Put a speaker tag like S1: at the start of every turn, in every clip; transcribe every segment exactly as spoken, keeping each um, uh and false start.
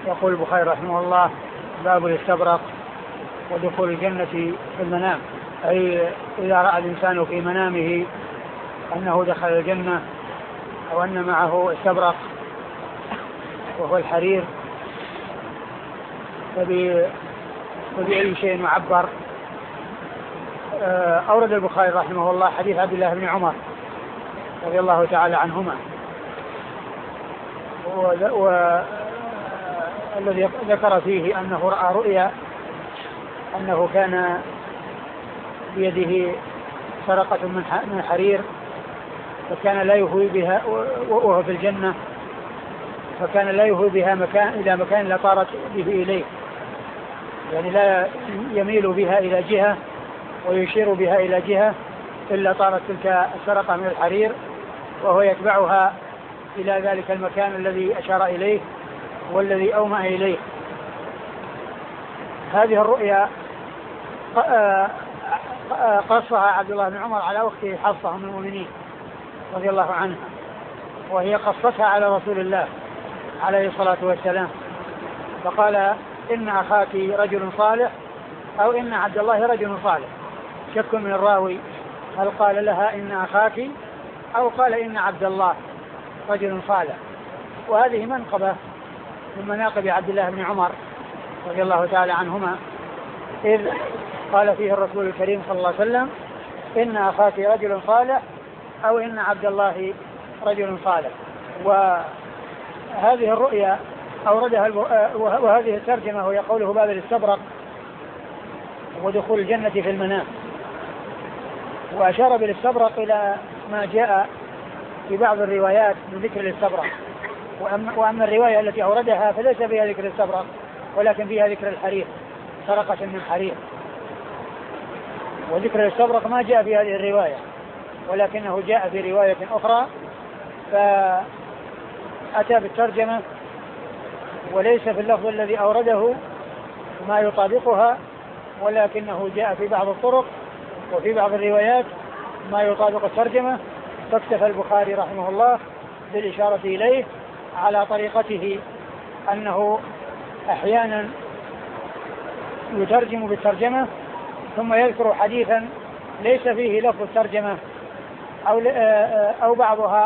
S1: يقول البخاري رحمه الله: باب الاستبرق ودخول الجنة في المنام، أي إذا رأى الإنسان في منامه أنه دخل الجنة أو أن معه استبرق وهو الحرير فبأي شيء يعبر. أورد البخاري رحمه الله حديث عبد الله بن عمر رضي الله تعالى عنهما، والذي ذكر فيه أنه رأى رؤيا أنه كان بيده سرقة من حرير فكان لا يهوي بها وهو في الجنة، فكان لا يهوي بها مكان إلى مكان لا طارت به إليه، يعني لا يميل بها إلى جهة ويشير بها إلى جهة إلا طارت تلك السرقة من الحرير وهو يتبعها إلى ذلك المكان الذي أشار إليه والذي أومأ إليه. هذه الرؤيا قصها عبد الله بن عمر على أخته حفصة من المؤمنين رضي الله عنها، وهي قصتها على رسول الله عليه الصلاة والسلام، فقال: إن أخاك رجل صالح أو إن عبد الله رجل صالح. شك من الراوي هل قال لها إن أخاك أو قال إن عبد الله رجل صالح. وهذه منقبة من مناقب عبد الله بن عمر رضي الله تعالى عنهما، إذ قال فيه الرسول الكريم صلى الله عليه وسلم: إن أخاك رجل صالح أو إن عبد الله رجل صالح. وهذه الرؤيا أوردها وهذه الترجمة وهي قوله باب الاستبرق ودخول الجنة في المنام، وأشار بالاستبرق إلى ما جاء في بعض الروايات من ذكر الاستبرق، وأما الرواية التي أوردها فليس فيها ذكر الاستبرق ولكن فيها ذكر الحرير، سرقة من حرير. وذكر الاستبرق ما جاء في هذه الرواية ولكنه جاء في رواية أخرى فأتى بالترجمة، وليس في اللفظ الذي أورده ما يطابقها، ولكنه جاء في بعض الطرق وفي بعض الروايات ما يطابق الترجمة، فاكتفى البخاري رحمه الله بالإشارة إليه على طريقته، أنه أحيانا يترجم بالترجمة ثم يذكر حديثا ليس فيه لفظ الترجمة أو, أو بعضها،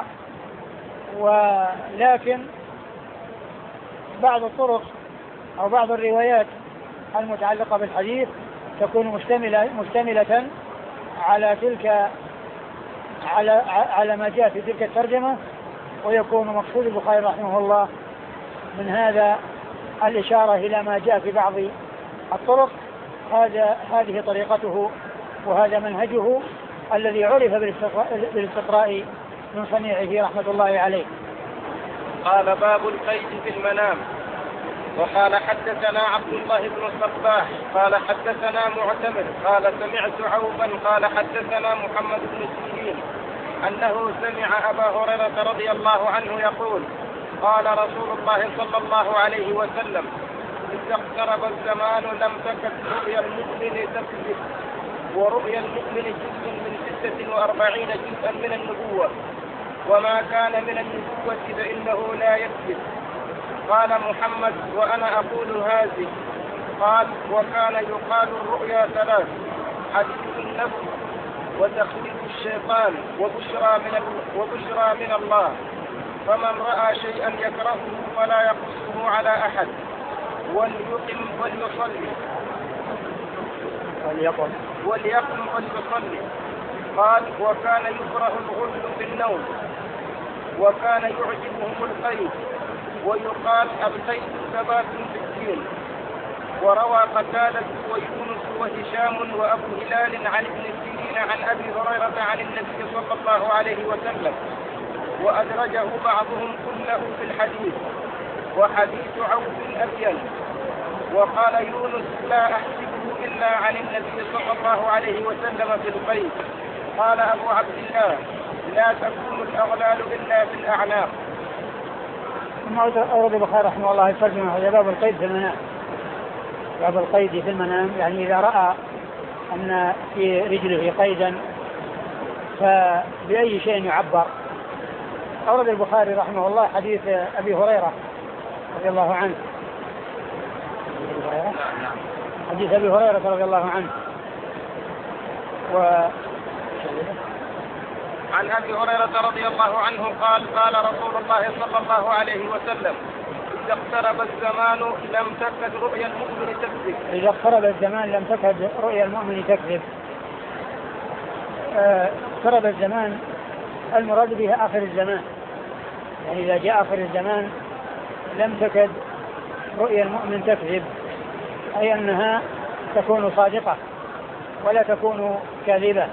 S1: ولكن بعض الطرق أو بعض الروايات المتعلقة بالحديث تكون مشتملة, مشتملة على تلك على على ما جاء في تلك الترجمة، ويكون مقصود البخاري رحمه الله من هذا الإشارة إلى ما جاء في بعض الطرق. هذا هذه طريقته وهذا منهجه الذي عرف بالاستقراء من صنيعه رحمة الله عليه.
S2: قال: باب القيد في المنام. وقال: حدثنا عبد الله بن الصباح قال حدثنا معتمر قال سمعت عوفا قال حدثنا محمد بن سيرين أنه سمع أبا هريرة رضي الله عنه يقول: قال رسول الله صلى الله عليه وسلم: إذا اقترب الزمان لم تكد رؤيا المؤمن تكذب، ورؤيا المؤمن جزء من ستة وأربعين جزءا من النبوة، وما كان من النبوة فإنه لا يكذب. قال محمد: وأنا أقول هذه. قال: وكان يقال الرؤيا ثلاث: حديث النفس، وتخويف الشيطان، وبشرى من وبشرى من الله. فمن رأى شيئا يكرهه فلا يقصه على أحد، وليقم وليصلي
S1: وليقم
S2: وليقم وليصلي. قال: وكان يكره الغل في النوم، وكان يعجبهم القيد، ويقال القيد ثبات في الدين. وروى قتادة ويونس وهشام وأبو هلال عن ابن سيرين عن أبي هريرة عن النبي صلى الله عليه وسلم، وأدرجه بعضهم كله في الحديث، وحديث عوف أبين. وقال يونس: لا أحسبه إلا عن النبي صلى الله عليه وسلم في القيد. قال أبو عبد الله: لا تكون الأغلال إلا في الأعناق.
S1: ثم أورد البخاري رحمه الله الترجمة: باب القيد في المنام. باب القيد في المنام يعني إذا رأى أن في رجله قيدا فبأي شيء يعبر. أورد البخاري رحمه الله حديث أبي هريرة رضي الله عنه حديث أبي هريرة رضي الله عنه. و
S2: عن أبي هريرة رضي الله عنه قال قال رسول الله صلى الله عليه وسلم إذا اقترب الزمان لم تكد رؤيا المؤمن تكذب.
S1: إذا اقترب الزمان لم تكد رؤيا المؤمن تكذب. اقترب الزمان المراد به آخر الزمان، يعني إذا جاء آخر الزمان لم تكد رؤيا المؤمن تكذب، أي أنها تكون صادقة ولا تكون كاذبة.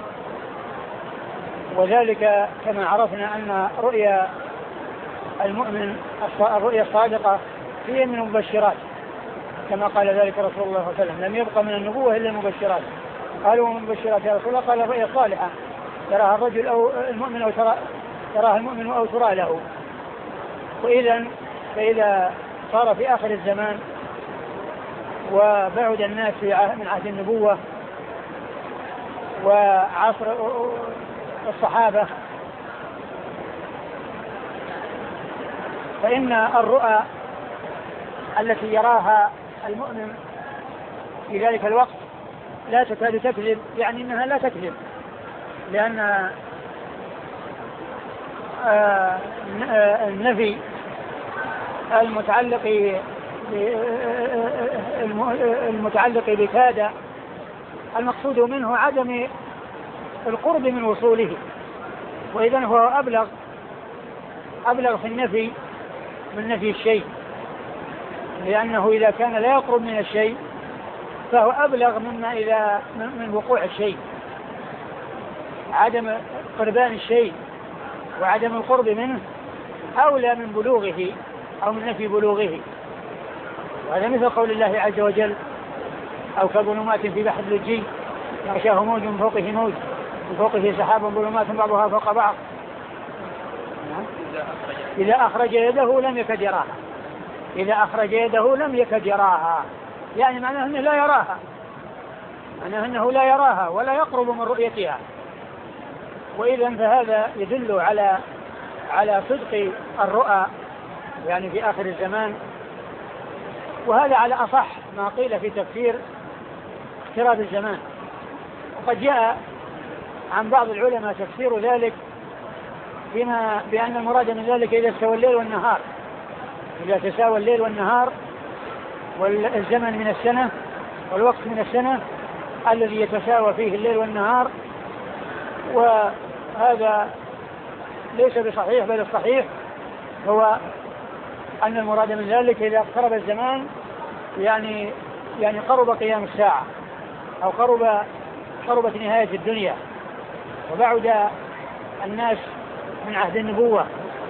S1: وذلك كما عرفنا أن رؤيا المؤمن الرؤيا الصادقة هي من المبشرات، كما قال ذلك رسول الله صلى الله عليه وسلم: لم يبقى من النبوة إلا المبشرات. قالوا من المبشرات يا رسول الله؟ قال الرؤيا الصالحة تراها الرجل أو المؤمن أو ترى تراها المؤمن أو ترى له. وإذا فإذا صار في آخر الزمان وبعد الناس من عهد النبوة وعصر الصحابة، فإن الرؤى التي يراها المؤمن في ذلك الوقت لا تكاد تكذب، يعني إنها لا تكذب، لأن النفي المتعلق المتعلق بكاد المقصود منه عدم القرب من وصوله، وإذا هو أبلغ أبلغ في النفي من نفي الشيء، لأنه إذا كان لا يقرب من الشيء فهو أبلغ مما إذا من وقوع الشيء. عدم قربان الشيء وعدم القرب منه أولى من بلوغه أو من نفي بلوغه. وهذا مثل قول الله عز وجل: أو كظلمات في بحر لجي يغشاه موج من فوقه موج من فوقه سحاب ظلمات بعضها فوق بعض إذا أخرج يده لم يكد يراها إذا أخرج يده لم يكد يراها يعني معناه أنه لا يراها معناه أنه لا يراها ولا يقرب من رؤيتها. وإذا فهذا يدل على على صدق الرؤى يعني في آخر الزمان، وهذا على أصح ما قيل في تفسير اقتراب الزمان. وقد جاء عن بعض العلماء تفسير ذلك بما بأن المراد من ذلك إذا استوى الليل والنهار، إذا تساوى الليل والنهار والزمن من السنة والوقت من السنة الذي يتساوى فيه الليل والنهار. وهذا ليس بصحيح، بل الصحيح هو أن المراد من ذلك إذا اقترب الزمان يعني يعني قرب قيام الساعة أو قرب قربت نهاية الدنيا وبعد الناس من عهد النبوة،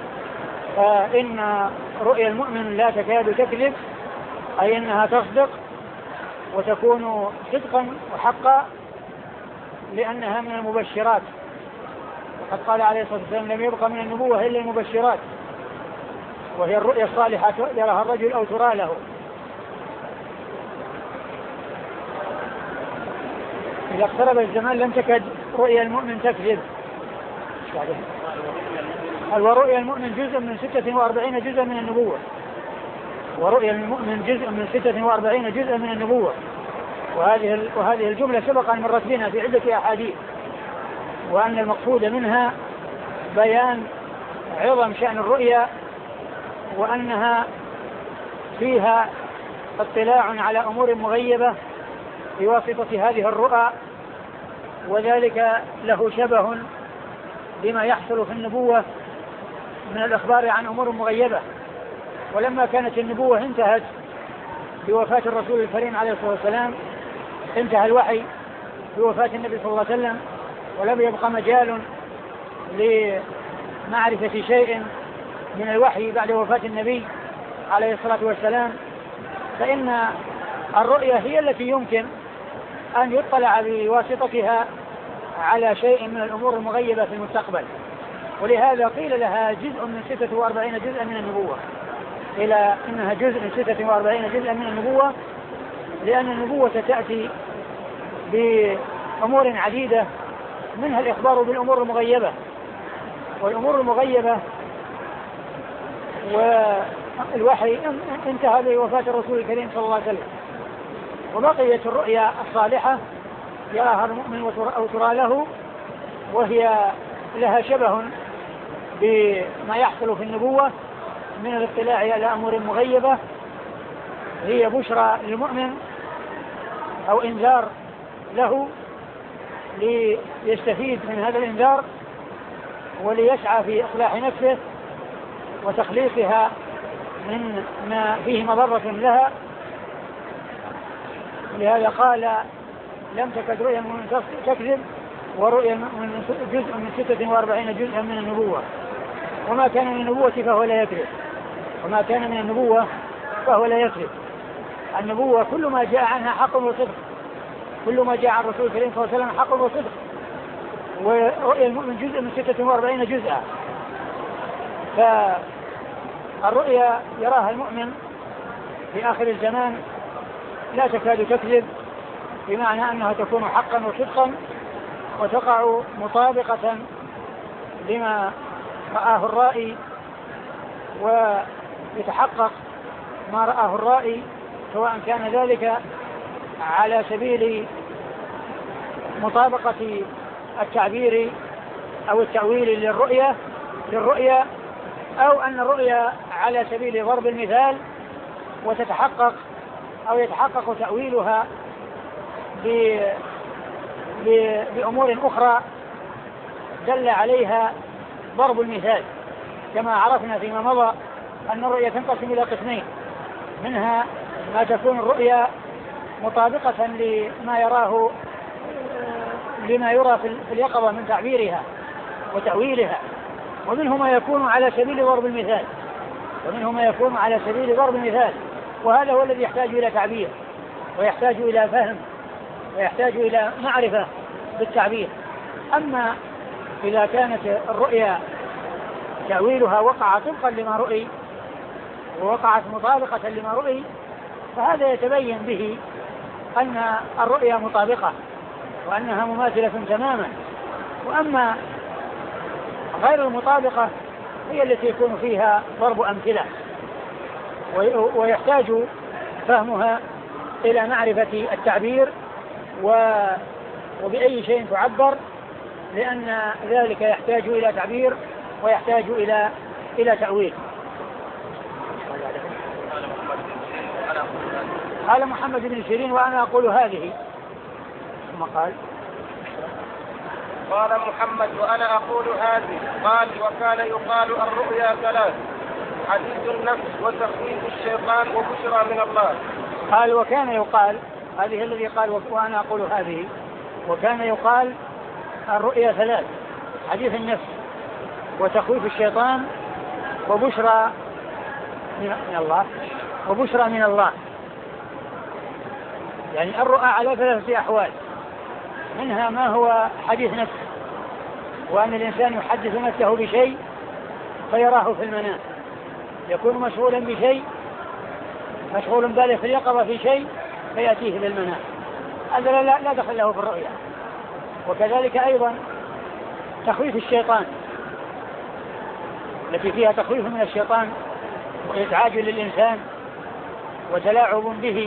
S1: فإن رؤيا المؤمن لا تكاد تكذب، أي أنها تصدق وتكون صدقا وحقا لأنها من المبشرات. وقد قال عليه الصلاة والسلام: لم يبقى من النبوة إلا المبشرات، وهي الرؤيا الصالحة يراها الرجل أو ترى له. إذا اقترب الزمان لم تكد رؤيا المؤمن تكذب. ورؤيا المؤمن جزء من ستة وأربعين جزءا من النبوة ورؤيا المؤمن جزء من ستة وأربعين جزءا من النبوة وهذه وهذه الجملة سبق أن مرت بنا في عدة أحاديث، وأن المقصود منها بيان عظم شأن الرؤيا وأنها فيها اطلاع على أمور مغيبة بواسطة هذه الرؤى، وذلك له شبه بما يحصل في النبوة من الإخبار عن أمور مغيبة. ولما كانت النبوة انتهت بوفاة الرسول الكريم عليه الصلاة والسلام، انتهى الوحي بوفاة النبي صلى الله عليه وسلم، ولم يبقى مجال لمعرفة شيء من الوحي بعد وفاة النبي عليه الصلاة والسلام، فإن الرؤيا هي التي يمكن أن يطلع بواسطتها على شيء من الأمور المغيبة في المستقبل. ولهذا قيل لها جزء من ستة وأربعين جزءا من النبوة، إلى أنها جزء من ستة وأربعين جزءا من النبوة، لأن النبوة تأتي بأمور عديدة منها الإخبار بالأمور المغيبة، والأمور المغيبة والوحي انتهى بوفاة الرسول الكريم صلى الله عليه وسلم، وبقية الرؤيا الصالحة يراها المؤمن أو ترى له، وهي لها شبه بما يحصل في النبوة من الاطلاع على أمور مغيبة، هي بشرى للمؤمن أو إنذار له ليستفيد من هذا الإنذار وليسعى في إصلاح نفسه وتخليصها من ما فيه مضرة لها. لهذا قال لم تكد رؤيا من تكذب ورؤيا من جزء من ستة وأربعين جزءا من النبوة، وما كان من النبوة فهو لا يكذب، وما كان من النبوة فهو لا يكذب. النبوة كل ما جاء عنها حق وصدق، كل ما جاء عن الرسول الكريم صلى الله عليه وسلم حق وصدق. ورؤيا المؤمن جزء من ستة وأربعين جزءا، فالرؤيا يراها المؤمن في آخر الزمان لا تكاد تكذب، بمعنى أنها تكون حقا وصدقا وتقع مطابقة لما رآه الرائي، ويتحقق ما رآه الرائي، سواء كان ذلك على سبيل مطابقة التعبير أو التأويل للرؤية للرؤية أو أن الرؤيا على سبيل ضرب المثال وتتحقق أو يتحقق تأويلها بأمور أخرى دل عليها ضرب المثال، كما عرفنا فيما مضى أن الرؤيا تنقسم إلى قسمين، منها ما تكون الرؤيا مطابقة لما يراه لما يرى في اليقظة من تعبيرها وتأويلها، ومنه ما يكون على سبيل ضرب المثال ومنه ما يكون على سبيل ضرب المثال وهذا هو الذي يحتاج إلى تعبير ويحتاج إلى فهم ويحتاج إلى معرفة بالتعبير. أما إذا كانت الرؤيا تأويلها وقع طبقا لما رؤي ووقعت مطابقة لما رؤي، فهذا يتبين به أن الرؤيا مطابقة وأنها مماثلة تماما. وأما غير المطابقة هي التي يكون فيها ضرب أمثلة ويحتاج فهمها إلى معرفة التعبير وبأي شيء تعبر، لأن ذلك يحتاج إلى تعبير ويحتاج إلى إلى تأويل. قال محمد بن سيرين وأنا أقول هذه، ثم قال
S2: قال محمد وأنا أقول هذه. قال وكان يقال الرؤيا ثلاث: حديث النفس وتخويف الشيطان وبشرى من الله.
S1: قال وكان يقال، هذه الذي قال وأنا أقول هذه، وكان يقال الرؤيا ثلاث: حديث النفس وتخويف الشيطان وبشرى من الله وبشرى من الله. يعني الرؤى على ثلاثة أحوال، منها ما هو حديث نفس، وأن الإنسان يحدث نفسه بشيء فيراه في المنام، يكون مشغولا بشيء، مشغول باله في اليقظة في شيء فيأتيه للمنام، هذا لا, لا دخل له في الرؤيا. وكذلك أيضا تخويف الشيطان التي فيها تخويف من الشيطان وإزعاج للإنسان وتلاعب به،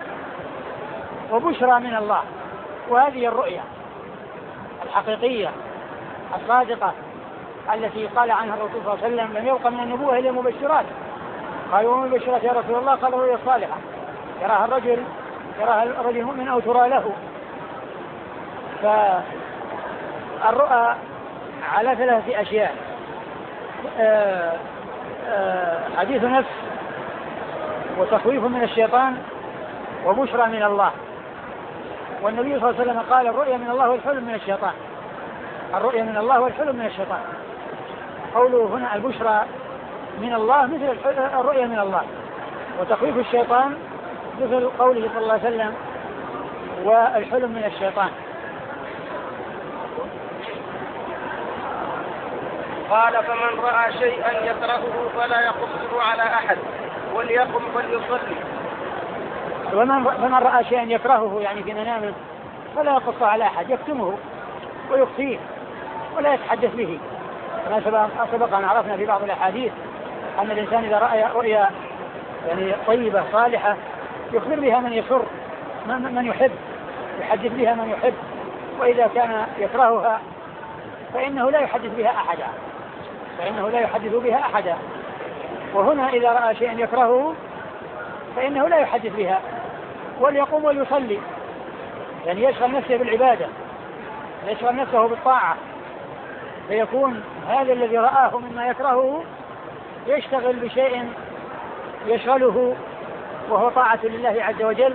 S1: وبشرى من الله. وهذه الرؤيا الحقيقية الصادقة التي قال عنها الرسول صلى الله عليه وسلم: لم يبق من النبوة إلا مبشرات. قالوا وما المبشرات يا رسول الله؟ قال الرؤيا الصالحة يراها الرجل يراها الرجل مؤمن أو ترى له. فالرؤى على ثلاثة أشياء: آآ آآ حديث نفس وتخويف من الشيطان وبشرى من الله. والنبي صلى الله عليه وسلم قال: الرؤيا من الله والحلم من الشيطان. الرؤيا من الله والحلم من الشيطان. قوله هنا البشرى من الله مثل الرؤيا من الله، وتخويف الشيطان مثل قوله صلى الله عليه وسلم: والحلم من الشيطان.
S2: قال: فمن رأى شيئا يكرهه فلا يقصه على أحد وليقم فليصلي.
S1: ومن رأى شيئا يكرهه يعني في منامه فلا يقصه على أحد، يكتمه ويخفيه ولا يتحدث به. كما سبق أن عرفنا في بعض الأحاديث أن الإنسان إذا رأى رؤيا يعني طيبة صالحة يخبر بها من يسر من يحب، يحدث بها من يحب، وإذا كان يكرهها فإنه لا يحدث بها أحدا فإنه لا يحدث بها أحدا وهنا إذا رأى شيئا يكرهه فإنه لا يحدث بها، وليقوم وليصلي، يعني يشغل نفسه بالعبادة، يشغل نفسه بالطاعة، فيكون هذا الذي رآه مما يكرهه يشتغل بشيء يشغله وهو طاعة لله عز وجل.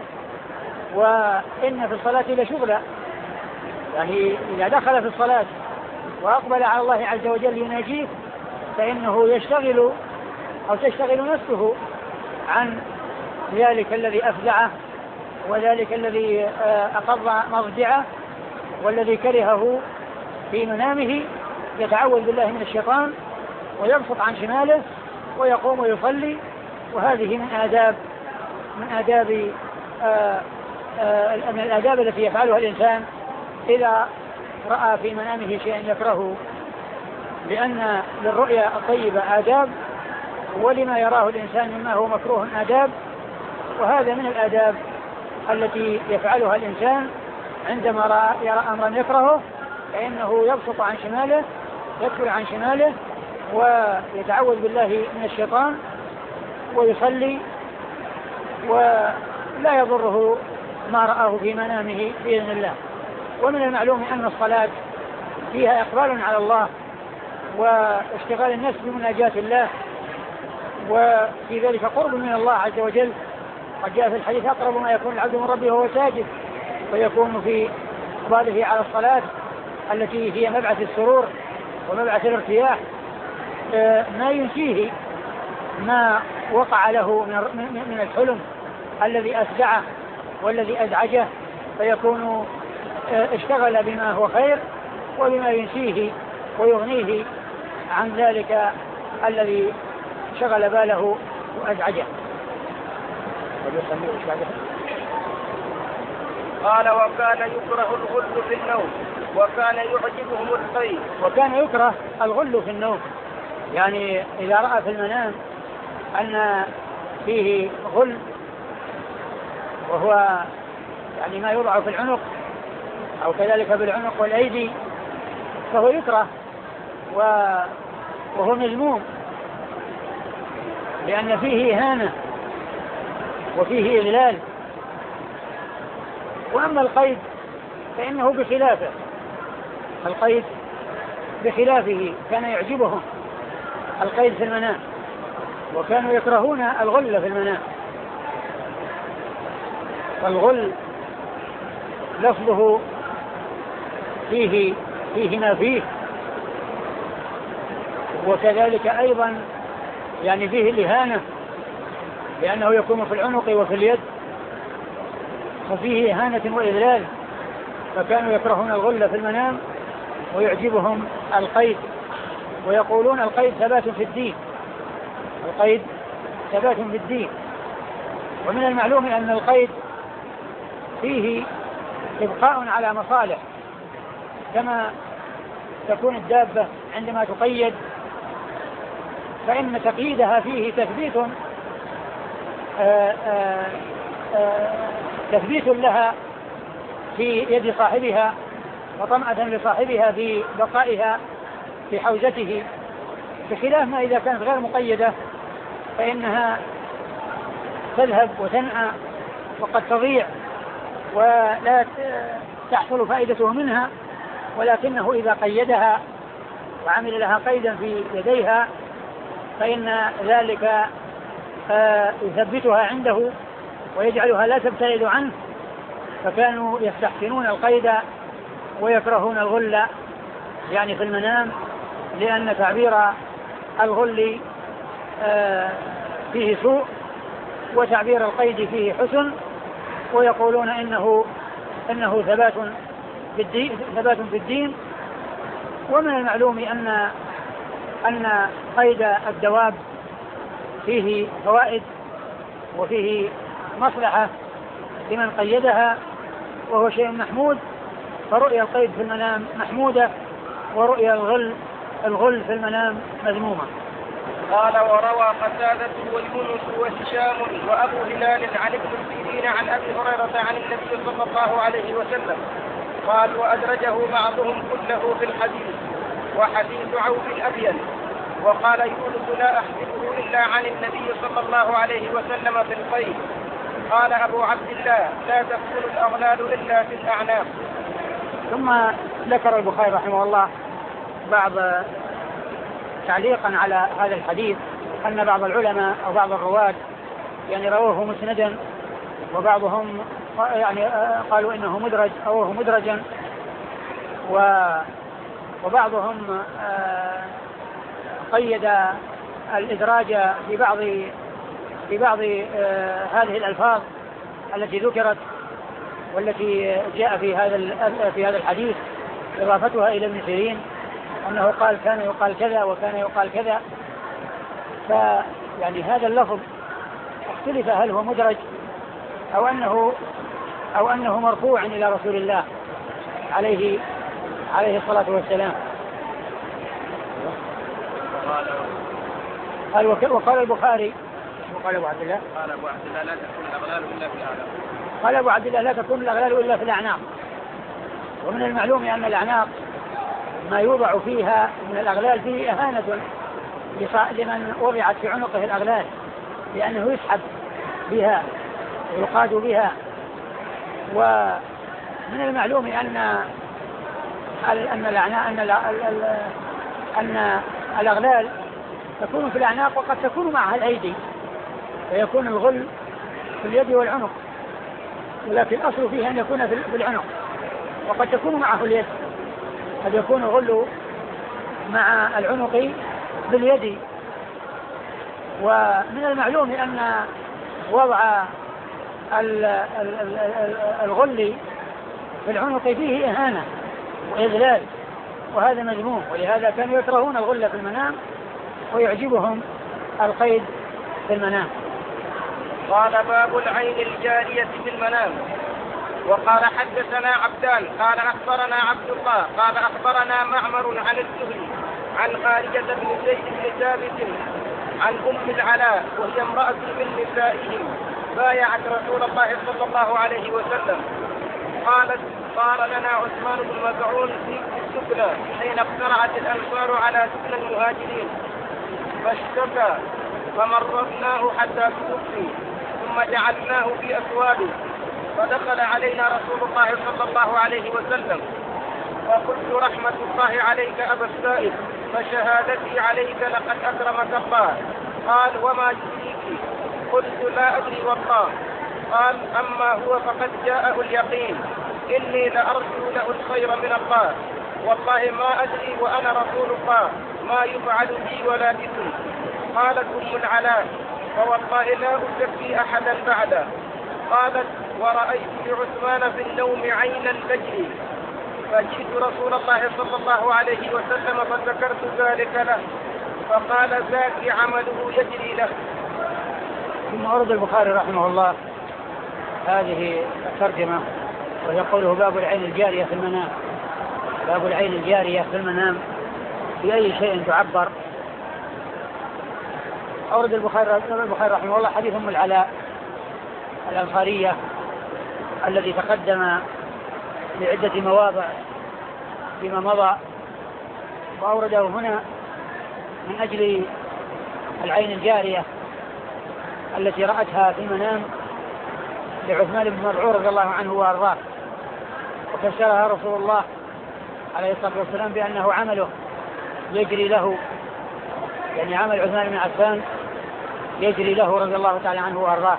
S1: وإن في الصلاة لشغلا، يعني إذا دخل في الصلاة وأقبل على الله عز وجل يناجيه فإنه يشتغل أو تشتغل نفسه عن ذلك الذي أفزعه وذلك الذي أقضى مضجعه والذي كرهه في منامه، يتعوذ بالله من الشيطان ويبسط عن شماله ويقوم ويصلي. وهذه من آداب من آداب آآ آآ من الآداب التي يفعلها الإنسان إذا رأى في منامه شيئا يكرهه، لأن للرؤيا الطيبة آداب، ولما يراه الإنسان مما هو مكروه آداب، وهذا من الآداب التي يفعلها الإنسان عندما يرى أمرا يكرهه، فإنه يبسط عن شماله، يكفر عن شماله ويتعوذ بالله من الشيطان ويصلي، ولا يضره ما رآه في منامه بإذن الله. ومن المعلوم أن الصلاة فيها إقبال على الله واشتغال النفس بمناجاة الله، وفي ذلك قرب من الله عز وجل. قد جاء في الحديث أقرب ما يكون العبد من ربه وهو ساجد، ويكون في إقباله على الصلاة التي هي مبعث السرور ومبعث الارتياح ما ينسيه ما وقع له من الحلم الذي أفزعه والذي أزعجه، فيكون اشتغل بما هو خير وبما ينسيه ويغنيه عن ذلك الذي شغل باله وأزعجه.
S2: قال وكان يكره الغل في النوم وكان يعجبهم الخير.
S1: وكان يكره الغل في النوم، يعني إذا رأى في المنام أن فيه غل وهو يعني ما يوضع في العنق أو كذلك بالعنق والأيدي فهو يكره وهو مذموم، لأن فيه إهانة وفيه إذلال. وأما القيد فإنه بخلافه، القيد بخلافه كان يعجبهم القيد في المنام، وكانوا يكرهون الغل في المنام. فالغل لفظه فيه فيه ما فيه، وكذلك أيضا يعني فيه الإهانة، لأنه يكون في العنق وفي اليد، ففيه إهانة وإذلال. فكانوا يكرهون الغل في المنام ويعجبهم القيد، ويقولون القيد ثبات في الدين، القيد ثبات في الدين. ومن المعلوم أن القيد فيه إبقاء على مصالح، كما تكون الدابة عندما تقيد فإن تقييدها فيه تثبيت آآ آآ آآ تثبيت لها في يد صاحبها وطمأة لصاحبها في بقائها في حوزته، بخلاف ما إذا كانت غير مقيدة فإنها تذهب وتنأى وقد تضيع ولا تحصل فائدته منها. ولكنه إذا قيدها وعمل لها قيدا في يديها فإن ذلك يثبتها عنده ويجعلها لا تبتعد عنه. فكانوا يستحسنون القيد ويكرهون الغل يعني في المنام، لأن تعبير الغل فيه سوء وتعبير القيد فيه حسن، ويقولون إنه إنه ثبات في الدين ثبات في الدين. ومن المعلوم أن أن قيد الدواب فيه فوائد وفيه مصلحة لمن قيدها وهو شيء محمود، فرؤيا القيد في المنام محمودة ورؤيا الغل الغل في المنام مذمومة.
S2: قال وروى قتادة ويونس وهشام وأبو هلال عن ابن سيرين عن أبي هريرة عن النبي صلى الله عليه وسلم قال وأدرجه بعضهم كله في الحديث وحديث عوف أبين. وقال يونس لا أحسبه إلا عن النبي صلى الله عليه وسلم في الخير. قال أبو عبد الله لا تكون الأغلال إلا في الأعناق.
S1: ثم ذكر البخاري رحمه الله بعض تعليقا على هذا الحديث أن بعض العلماء أو بعض الرواة يعني رواه مسندا وبعضهم يعني قالوا إنه مدرج أو مدرجا وبعضهم قيد الإدراج ببعض ببعض هذه الألفاظ التي ذكرت والتي جاء في هذا في هذا الحديث إضافتها إلى ابن سيرين أنه قال كان يقال كذا وكان يقال كذا. فيعني هذا اللفظ اختلف هل هو مدرج أو أنه أو أنه مرفوع إلى رسول الله عليه عليه الصلاة والسلام. قال وقال البخاري وقال أبو عبد الله
S2: قال أبو عبد الله لا تكون الأغلال إلا في الأعناق.
S1: قال أبو عبد الله لا تكون الأغلال إلا في الأعناق. ومن المعلوم أن الأعناق ما يوضع فيها من الأغلال فيه إهانة لمن وضعت في عنقه الأغلال لأنه يسحب بها ويقاد بها. ومن المعلوم أن أن الأعناق أن أن الأغلال تكون في الأعناق وقد تكون معها الأيدي فيكون الغل في اليد والعنق ولكن الأصل فيه أن يكون في العنق وقد تكون معه اليد قد يكون الغل مع العنق باليد. ومن المعلوم أن وضع الغل في العنق فيه إهانة وإذلال وهذا مذموم ولهذا كانوا يكرهون الغل في المنام ويعجبهم القيد في المنام.
S2: قال باب العين الجارية في المنام. وقال حدثنا عبدان قال أخبرنا عبد الله قال أخبرنا معمر عن الزهري عن خارجة بن زيد بن ثابت عن أم العلاء وهي امرأة من نسائهم بايعت رسول الله صلى الله عليه وسلم قالت صار لنا عثمان بن مزعون في السكنى حين اقترعت الأنصار على سكن المهاجرين فاشتكى فمرضناه حتى توفي ثم جعلناه في أسواده فدخل علينا رسول الله صلى الله عليه وسلم فقلت رحمة الله عليك أبا السائب فشهادتي عليك لقد أكرمك الله. قال وما يدريك؟ قلت لا أدري والله. قال أما هو فقد جاءه اليقين إني لأرجو له الخير من الله والله ما أدري وأنا رسول الله ما يفعل بي ولا بكم. قالت أم العلاء فوالله لا أزكي أحدا بعده. قالت ورأيت لعثمان في النوم عينا تجري فجئت رسول الله صلى الله عليه وسلم فذكرت ذلك له فقال ذاك عمله يجري له.
S1: ثم أورد البخاري رحمه الله هذه الترجمة وهي قوله باب العين الجارية في المنام. باب العين الجارية في المنام بأي شيء تعبر. أورد البخاري رحمه الله حديث أم العلاء الأنصارية الذي تقدم لعدة مواضع فيما مضى وأورده هنا من أجل العين الجارية التي رأتها في المنام لعثمان بن مزعون رضي الله عنه وأرضاه وفسرها رسول الله عليه الصلاة والسلام بأنه عمله يجري له يعني عمل عثمان بن عفان يجري له رضي الله تعالى عنه وأرضاه.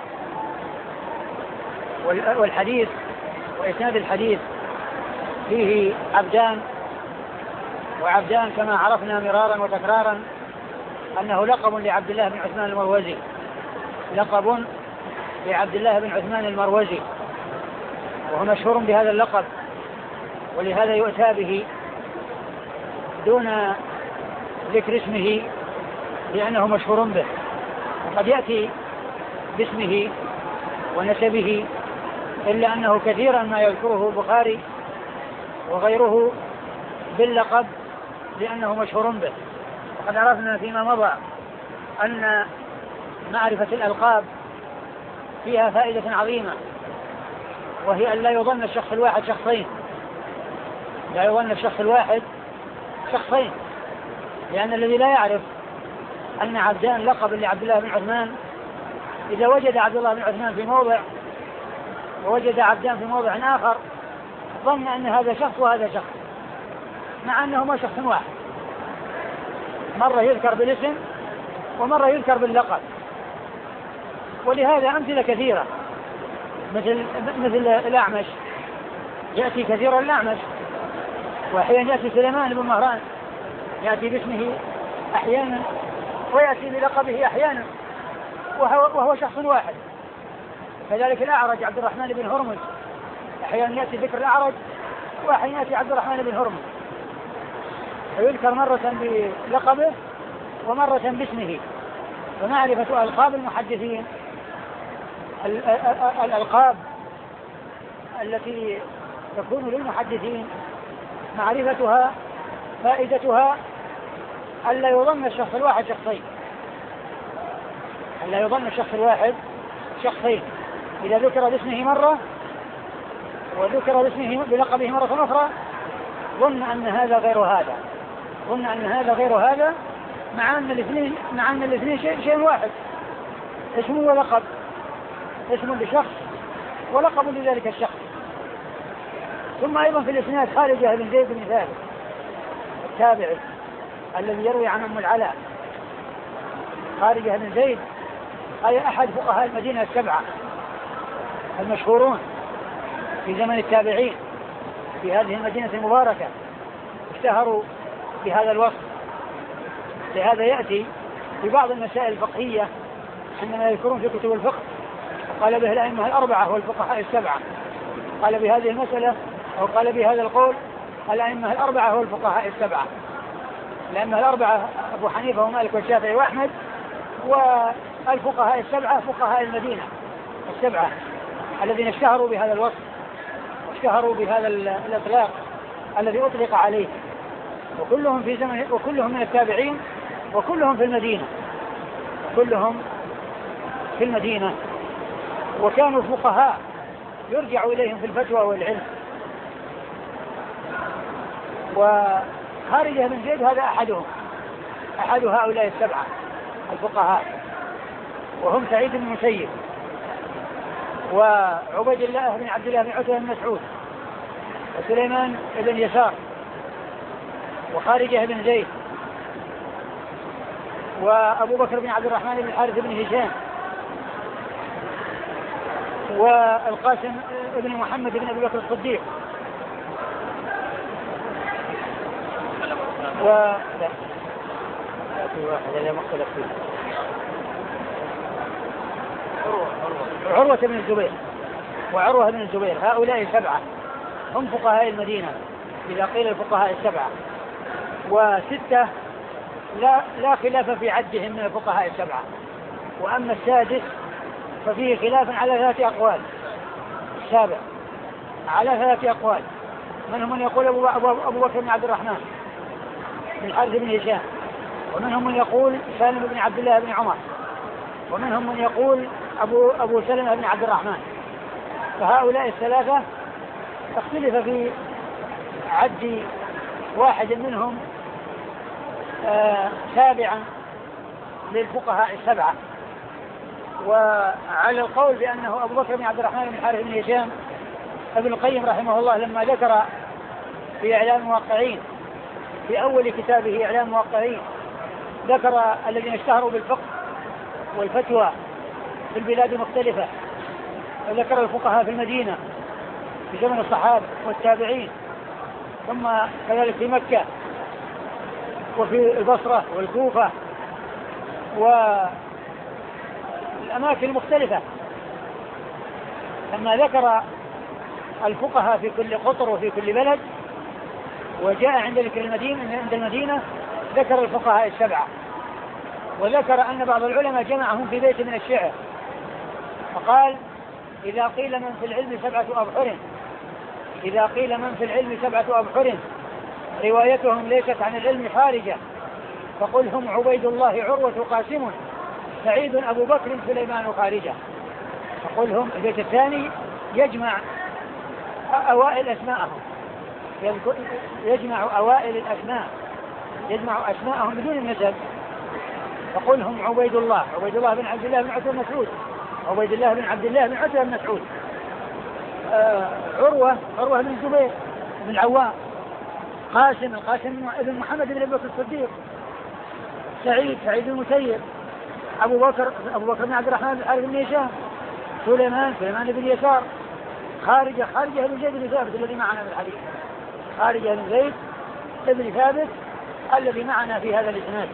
S1: والحديث وإسناد الحديث فيه عبدان وعبدان كما عرفنا مرارا وتكرارا أنه لقب لعبد الله بن عثمان المروزي لقب لعبد الله بن عثمان المروزي وهو مشهور بهذا اللقب ولهذا يؤتى به دون ذكر اسمه لأنه مشهور به. وقد يأتي باسمه ونسبه إلا أنه كثيرا ما يذكره البخاري وغيره باللقب لأنه مشهور به. وقد عرفنا فيما مضى أن معرفة الألقاب فيها فائدة عظيمة، وهي أن لا يظن الشخص الواحد شخصين، لا يظن الشخص الواحد شخصين، لأن الذي لا يعرف أن عبدان لقب لعبد الله بن عثمان، إذا وجد عبد الله بن عثمان في موضع ووجد عبدان في موضع آخر ظن أن هذا شخص وهذا شخص، مع أنهما شخص واحد، مرة يذكر بالاسم ومرة يذكر باللقب. ولهذا أمثلة كثيرة، مثل مثل الأعمش، يأتي كثيرا الأعمش، وأحيانا يأتي سليمان بن مهران، يأتي باسمه أحيانا ويأتي بلقبه أحيانا، وهو, وهو شخص واحد. كذلك الأعرج عبد الرحمن بن هرمز، أحيانا يأتي ذكر الأعرج وأحيانا يأتي عبد الرحمن بن هرمز، ويذكر مرة بلقبه ومرة باسمه. فمعرفة ألقاب المحدثين، الألقاب التي تكون للمحدثين، معرفتها فائدتها ألا يظن الشخص الواحد شخصين، ألا يظن الشخص الواحد شخصين. إذا ذكر باسمه مرة وذكر باسمه بلقبه مرة أخرى ظن أن هذا غير هذا، ظن أن هذا غير هذا، مع أن الاثنين مع أن الاثنين شيء, شيء واحد، اسم ولقب، اسم لشخص ولقب لذلك الشخص. ثم أيضا في الإسناد خارجة بن زيد بن ثابت التابعي الذي يروي عن أم العلاء. خارجة بن زيد أي أحد فقهاء المدينة السبعة المشهورون في زمن التابعين في هذه المدينة المباركة، اشتهروا بهذا الوصف. لهذا يأتي في بعض المسائل الفقهية عندما يذكرون في كتب الفقه قال به الأئمة الأربعة والفقهاء السبعة، قال بهذه المسألة أو قال بهذا القول الأئمة الأربعة والفقهاء السبعة. الأئمة الأربعة أبو حنيفة ومالك والشافعي وأحمد، والفقهاء السبعة فقهاء المدينة السبعة الذين اشتهروا بهذا الوصف واشتهروا بهذا الإطلاق الذي أطلق عليه، وكلهم في زمن وكلهم من التابعين وكلهم في المدينة، كلهم في المدينة، وكانوا فقهاء يرجع إليهم في الفتوى والعلم. وخارجة بن زيد هذا أحدهم، أحد هؤلاء السبعة الفقهاء، وهم سعيد بن المسيب وعبيد الله بن عبد الله بن عتبة بن مسعود وسليمان بن يسار وخارجة بن زيد وأبو بكر بن عبد الرحمن بن الحارث بن هشام والقاسم بن محمد بن أبي بكر الصديق و لا في واحد لا مختلف فيه عروة بن الزبير وعروة بن الزبير. هؤلاء سبعة هم فقهاء المدينة إذا قيل الفقهاء السبعة، وستة لا, لا خلاف في عدهم من الفقهاء السبعة. وأما السادس ففيه خلاف على ثلاث أقوال، السابع على ثلاث أقوال، منهم من يقول أبو, أبو بكر بن عبد الرحمن بن الحارث بن هشام، ومنهم من يقول سالم بن عبد الله بن عمر، ومنهم من يقول أبو, أبو سلمة بن عبد الرحمن. فهؤلاء الثلاثة اختلف في عد واحد منهم آه تابعا للفقهاء السبعة. وعلى القول بأنه أبو بكر بن عبد الرحمن بن الحارث بن هشام، ابن القيم رحمه الله لما ذكر في إعلام الموقعين في أول كتابه إعلام الموقعين ذكر الذين اشتهروا بالفقه والفتوى في البلاد المختلفة، وذكر الفقهاء في المدينة في زمن الصحابة والتابعين، ثم كذلك في مكة وفي البصرة والكوفة والأماكن المختلفة. لما ذكر الفقهاء في كل قطر وفي كل بلد وجاء عند ذكر المدينة عند المدينة ذكر الفقهاء السبعة، وذكر أن بعض العلماء جمعهم في بيت من الشعر فقال إذا قيل من في العلم سبعة أبحر إذا قيل من في العلم سبعة أبحر روايتهم ليست عن العلم خارجة فقل هم عبيد الله عروة قاسم سعيد أبو بكر سليمان خارجة. يقول هم البيت الثاني يجمع أوائل أسماءهم، يجمع أوائل الأسماء، يجمع أسماءهم بدون النسب. يقول هم عبيد الله، عبيد الله بن عبد الله بن عتبة بن مسعود، عبيد الله بن عبد الله بن عتبة بن مسعود. آه عروة، عروة بن الزبير بن العوام. قاسم، القاسم بن محمد بن أبي بكر الصديق. سعيد، سعيد بن المسيب. أبو بكر، أبو بكر بن عبد الرحمن بن الحارث بن هشام. سليمان، سليمان بن يسار. خارجة، خارجة بن زيد بن ثابت الذي معنا في الحديث، خارجة بن زيد بن ثابت الذي معنا في هذا الإسناد.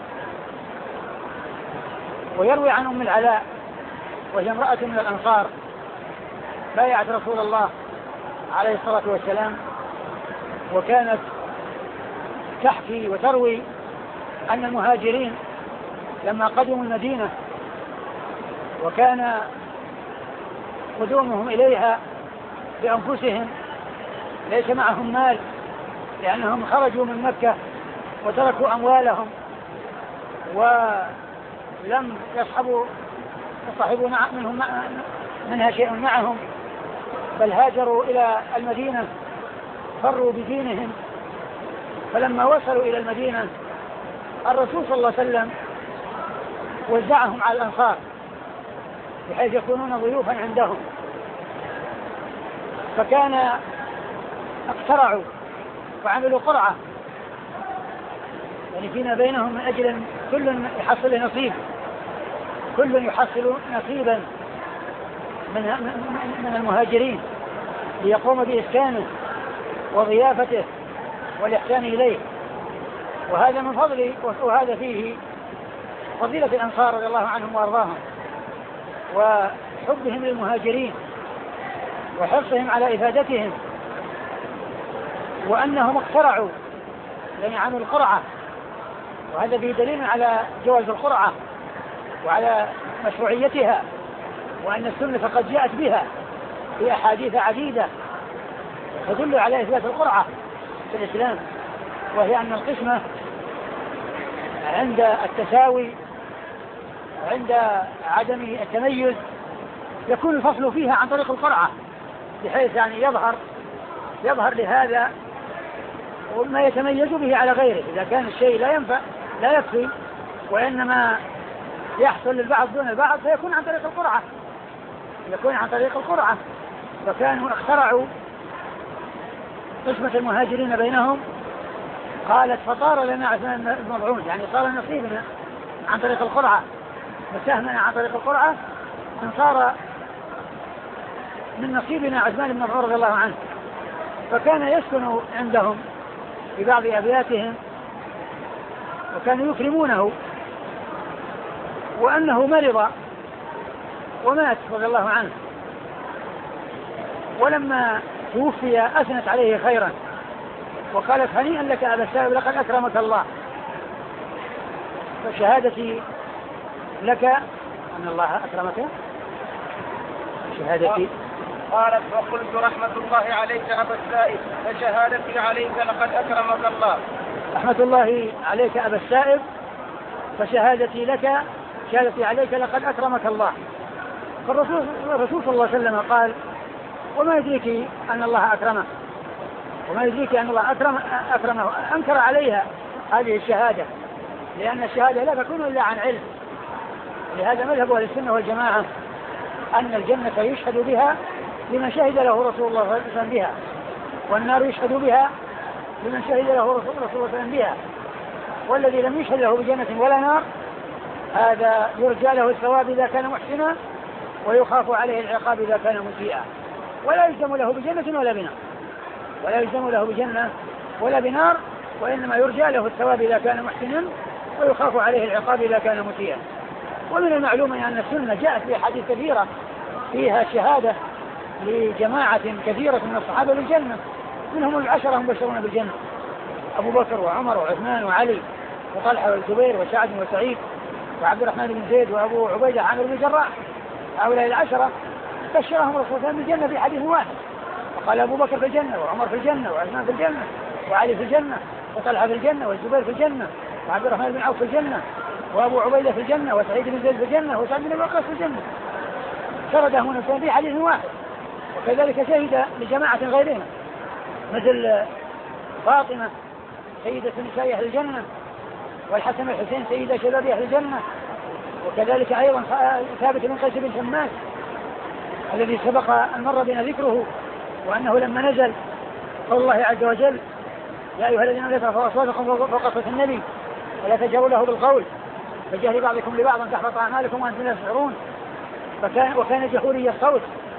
S1: ويروي عن أم العلاء وهي امرأة من الأنصار بايعت رسول الله عليه الصلاة والسلام، وكانت تحكي وتروي أن المهاجرين لما قدموا المدينة وكان قدومهم إليها بأنفسهم ليس معهم مال لأنهم خرجوا من مكة وتركوا أموالهم ولم يصحبوا يصحبوا منهم منها شيء معهم، بل هاجروا إلى المدينة فروا بدينهم. فلما وصلوا إلى المدينة الرسول صلى الله عليه وسلم وزعهم على الأنصار بحيث يكونون ضيوفا عندهم، فكان اقترعوا وعملوا قرعة يعني فيما بينهم من أجل كل يحصل نصيب، كل يحصل نصيبا من من المهاجرين ليقوم بإسكانه وضيافته والإحسان إليه. وهذا من فضل وهذا فيه فضيلة الأنصار رضي الله عنهم وأرضاهم وحبهم للمهاجرين وحرصهم على إفادتهم، وأنهم اقترعوا يعني عملوا القرعة، وهذا فيه دليل على جواز القرعة وعلى مشروعيتها، وأن السنة قد جاءت بها في أحاديث عديدة تدل على إثبات القرعة في الإسلام، وهي أن القسمة عند التساوي وعند عدم التميز يكون الفصل فيها عن طريق القرعة، بحيث يعني يظهر يظهر لهذا وما يتميز به على غيره. إذا كان الشيء لا ينفع لا يكفي وإنما يحصل للبعض دون البعض فيكون عن طريق القرعة، يكون عن طريق القرعة. فكانوا اخترعوا قسمة المهاجرين بينهم، قالت فطار لنا عثمان المضعون، يعني صار نصيبنا عن طريق القرعة وسهمنا عن طريق القرعة، ان صار من نصيبنا عثمان بن مضعون رضي الله عنه. فكان يسكن عندهم في بعض أبياتهم وكانوا يكرمونه، وأنه مرض ومات رضي الله عنه، ولما توفي أثنت عليه خيرا وقالت هنيئا لك أبا السائب لقد أكرمك الله، فشهادتي لك أن الله أكرمك. شهادتي
S2: قالت وقلت رحمة الله عليك أبا السائب فشهادتي عليك لقد أكرمك الله.
S1: رحمة الله عليك أبا السائب فشهادتي لك شهادتي عليك لقد أكرمك الله. فالرسول الرسول صلى الله عليه وسلم قال وما يدريك أن الله أكرمه، وما يدريك أن الله أكرم أكرمه. أنكر عليها هذه الشهادة لأن الشهادة لا تكون إلا عن علم. لهذا مذهب أهل السنة والجماعة أن الجنة يشهد بها لمن شهد له رسول الله صلى الله عليه وسلم بها، والنار يشهد بها لمن شهد له رسول الله صلى الله عليه وسلم بها. والذي لم يشهد له بجنة ولا نار هذا يرجى له الثواب إذا كان محسنا ويخاف عليه العقاب إذا كان مسيئا، ولا يلزم له بجنة ولا بنار، ولا يلزم له بجنة ولا بنار، وإنما يرجى له الثواب إذا كان محسنا ويخاف عليه العقاب إذا كان مسيئا. ومن المعلوم أن السنة جاءت بأحاديث كثيرة فيها شهادة لجماعة كثيرة من الصحابة بالجنة، منهم العشرة مبشرون بالجنة، أبو بكر وعمر وعثمان وعلي وطلحة والزبير وسعد وسعيد وعبد الرحمن بن زيد وأبو عبيدة عامر بن جراح. هؤلاء العشرة بشرهم الرسول صلى الله عليه وسلم بالجنة في حديث واحد، وقال أبو بكر في الجنة وعمر في الجنة وعثمان في الجنة وعلي في الجنة وطلحة في الجنة والزبير في الجنة وعبد الرحمن بن عوف في الجنة وأبو عبيدة في الجنة، وسعيد بن زيد في الجنة، وسعد بن وقاص في الجنة، سردهم ونسبهم في حديث واحد. وكذلك شهد لجماعة غيرهم مثل فاطمة سيدة نساء أهل الجنة، والحسن والحسين سيدة شباب أهل الجنة. وكذلك أيضا ثابت بن قيس بن شماس الذي سبق أن مر بنا ذكره، وأنه لما نزل قول الله عز وجل: يا أيها الذين آمنوا لا ترفعوا أصواتكم فوق صوت النبي ولا تجهروا له بالقول كجهر بعضكم لبعض أن تحبط أعمالكم وأنتم لا تشعرون. فكان وكان جهوري الصوت،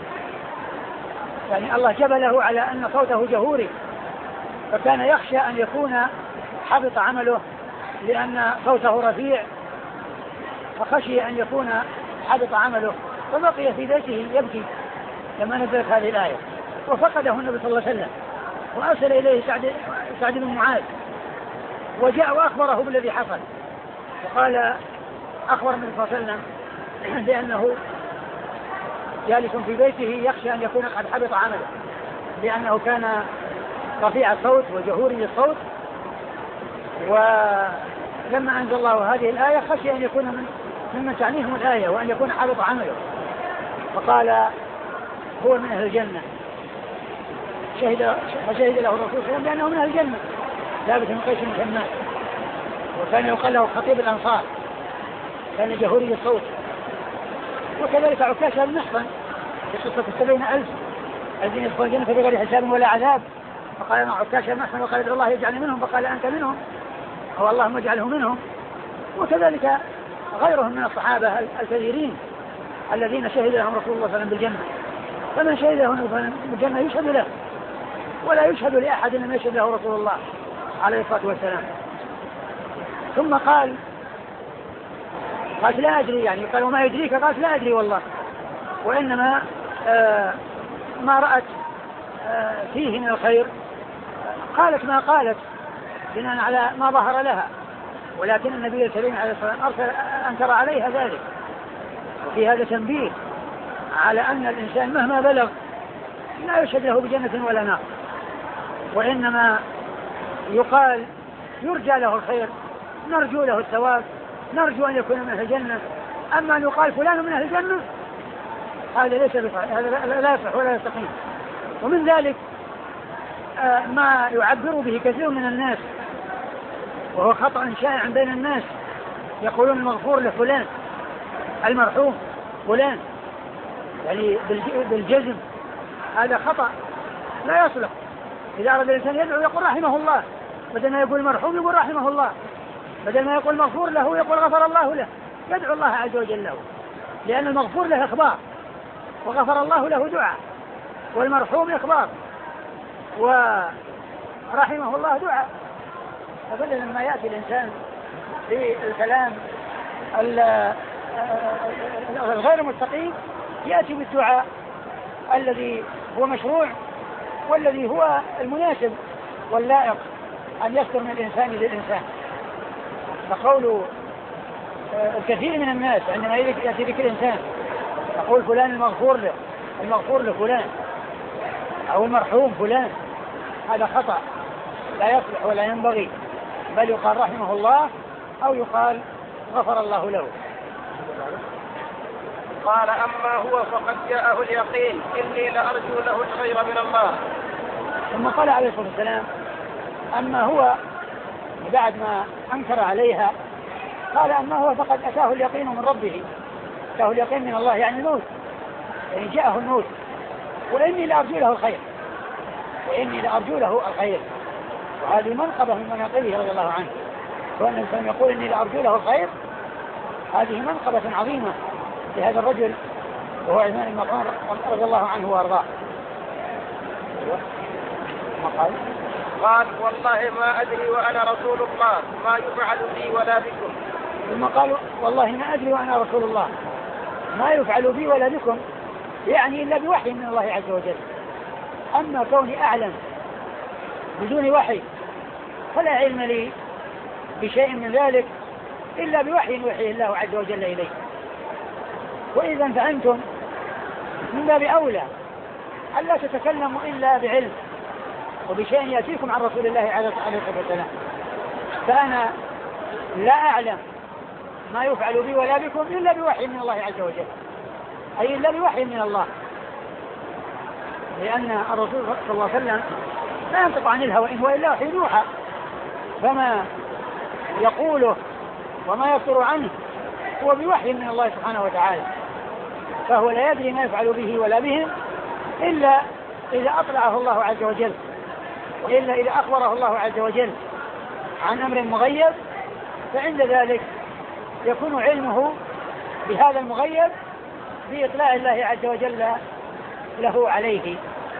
S1: يعني الله جبله على أن صوته جهوري، فكان يخشى أن يكون حبط عمله لأن صوته رفيع، فخشي أن يكون حبط عمله، فبقي في بيته يبكي لما نزلت هذه الآية. وفقده النبي صلى الله عليه وسلم وأرسل إليه سعد, سعد بن معاذ، وجاء وأخبره بالذي حصل، وقال أخبر النبي صلى الله عليه وسلم بأنه جالس في بيته يخشى أن يكون قد حبط عمله، لأنه كان رفيع الصوت وجهوري الصوت. ولما أنزل الله هذه الآية خشي أن يكون من ممن تعنيهم الآية وأن يكون حبط عمله، فقال هو من أهل الجنة. شهد فشهد له الرسول صلى الله عليه وسلم بأنه من أهل الجنة، ثابت بن قيس بن شماس، وكان يقال له خطيب الأنصار، كان جهوري الصوت. وكذلك عكاشة بن محصن في قصة السبعين ألف الذين يدخلون الجنة بغير حساب ولا عذاب، فقال أنا عكاشة بن محصن، وقال ادعو الله يجعلني منهم، فقال أنت منهم أو اللهم اجعله منهم. وكذلك غيرهم من الصحابة الكثيرين الذين شهد لهم رسول الله صلى الله عليه وسلم بالجنة، فمن شهد له بالجنة يشهد له، ولا يشهد لأحد لم يشهد له رسول الله عليه الصلاة والسلام. ثم قال قالت لا أدري، يعني قال وما يدريك؟ قالت لا أدري والله، وإنما آه ما رأت آه فيه من الخير. قالت ما قالت بناء على ما ظهر لها، ولكن النبي الكريم عليه الصلاة والسلام أرسل أنكر عليها ذلك. وفي هذا تنبيه على أن الإنسان مهما بلغ لا يشهد له بجنة ولا نار، وإنما يقال يرجى له الخير، نرجو له الثواب، نرجو أن يكون من أهل الجنة. أما أن يقال فلان من أهل الجنة هذا ليس بصحيح، هذا لا يصح ولا يستقيم. ومن ذلك ما يعبر به كثير من الناس، وهو خطأ شائع بين الناس، يقولون المغفور لفلان، المرحوم فلان، يعني بالجزم، هذا خطأ لا يصلح. إذا أراد الإنسان يدعو يقول رحمه الله، بدل ما يقول مرحوم يقول رحمه الله، بدل ما يقول مغفور له يقول غفر الله له، يدعو الله عز وجل له، لأن المغفور له إخبار، وغفر الله له دعاء، والمرحوم إخبار، ورحمه الله دعاء. فبدل لما يأتي الإنسان في الكلام الغير مستقيم يأتي بالدعاء الذي هو مشروع والذي هو المناسب واللائق أن يصدر من الإنسان للإنسان. فقول الكثير من الناس عندما يأتي ذكر الإنسان يقول فلان المغفور له، المغفور لفلان أو المرحوم فلان، هذا خطأ لا يصلح ولا ينبغي، بل يقال رحمه الله أو يقال غفر الله له.
S2: قال أما هو فقد جاءه اليقين إني لأرجو له الخير من الله.
S1: ثم قال عليه الصلاة والسلام أما هو بعد ما أنكر عليها قال أما هو فقد أتاه اليقين من ربه، أتاه اليقين من الله يعني الموت، يعني جاءه الموت، وإني لأرجو له الخير، وإني لأرجو له الخير. وهذه منقبة من مناقبه رضي الله عنه، وأن الإنسان يقول إني لأرجو له الخير، هذه منقبة عظيمة لهذا الرجل وهو عثمان بن عفان رضي الله عنه وأرضاه.
S2: قال قال والله ما أدري وأنا رسول الله ما يفعل بي ولا بكم.
S1: ثم قال والله ما أدري وأنا رسول الله ما يفعل بي ولا بكم، يعني إلا بوحي من الله عز وجل. أما كوني أعلم بدون وحي فلا علم لي بشيء من ذلك إلا بوحي يوحيه الله عز وجل إليه. وإذا فأنتم من باب أولى ألا تتكلموا إلا بعلم وبشيء يأتيكم عن رسول الله عليه الصلاة والسلام. فأنا لا أعلم ما يفعل بي ولا بكم إلا بوحي من الله عز وجل، أي إلا بوحي من الله، لأن الرسول صلى الله عليه وسلم لا ينطق عن الهوى إن هو إلا وحي يوحى، فما يقوله وما يصدر عنه هو بوحي من الله سبحانه وتعالى، فهو لا يدري ما يفعل به ولا بهم إلا إذا أطلعه الله عز وجل، وإلا إذا أخبره الله عز وجل عن أمر مغيب، فعند ذلك يكون علمه بهذا المغيب بإطلاع الله عز وجل له عليه.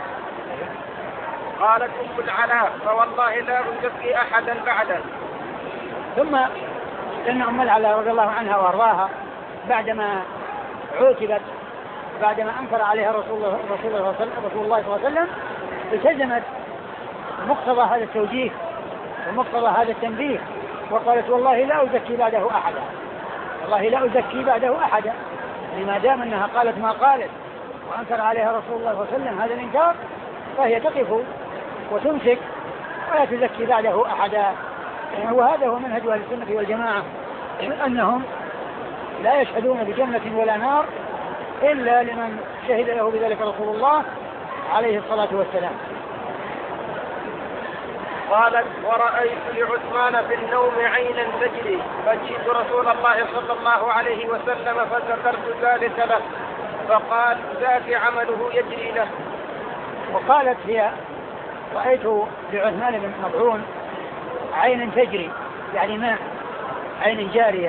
S2: قالت أم العلاء فوالله لا أزكي أحدا بعده.
S1: ثم إن أم العلاء رضي الله عنها وارضاها بعدما عوتبت، بعدما أنكر عليها رسول الله رسول الله رسول الله صلى الله عليه وسلم، التزمت مقتضى هذا التوجيه ومقتضى هذا التنبيه، وقالت والله لا أزكي بعده أحدا، والله لا أزكي بعده أحدا، لما دام أنها قالت ما قالت وأنكر عليها رسول الله صلى الله عليه وسلم هذا الإنكار، فهي تقف وتمسك ولا تزكي بعده أحدا. وهذا هو منهج أهل السنة والجماعة، أنهم لا يشهدون بجنة ولا نار إلا لمن شهد له بذلك رسول الله عليه الصلاة والسلام.
S2: قالت ورأيت لعثمان في النوم عينا تجري فجئت رسول الله صلى الله عليه وسلم فذكرت ذلك له فقال ذاك عمله يجري له.
S1: وقالت هي رأيت لعثمان بن مطعون عينا تجري يعني ماء، عين جارية،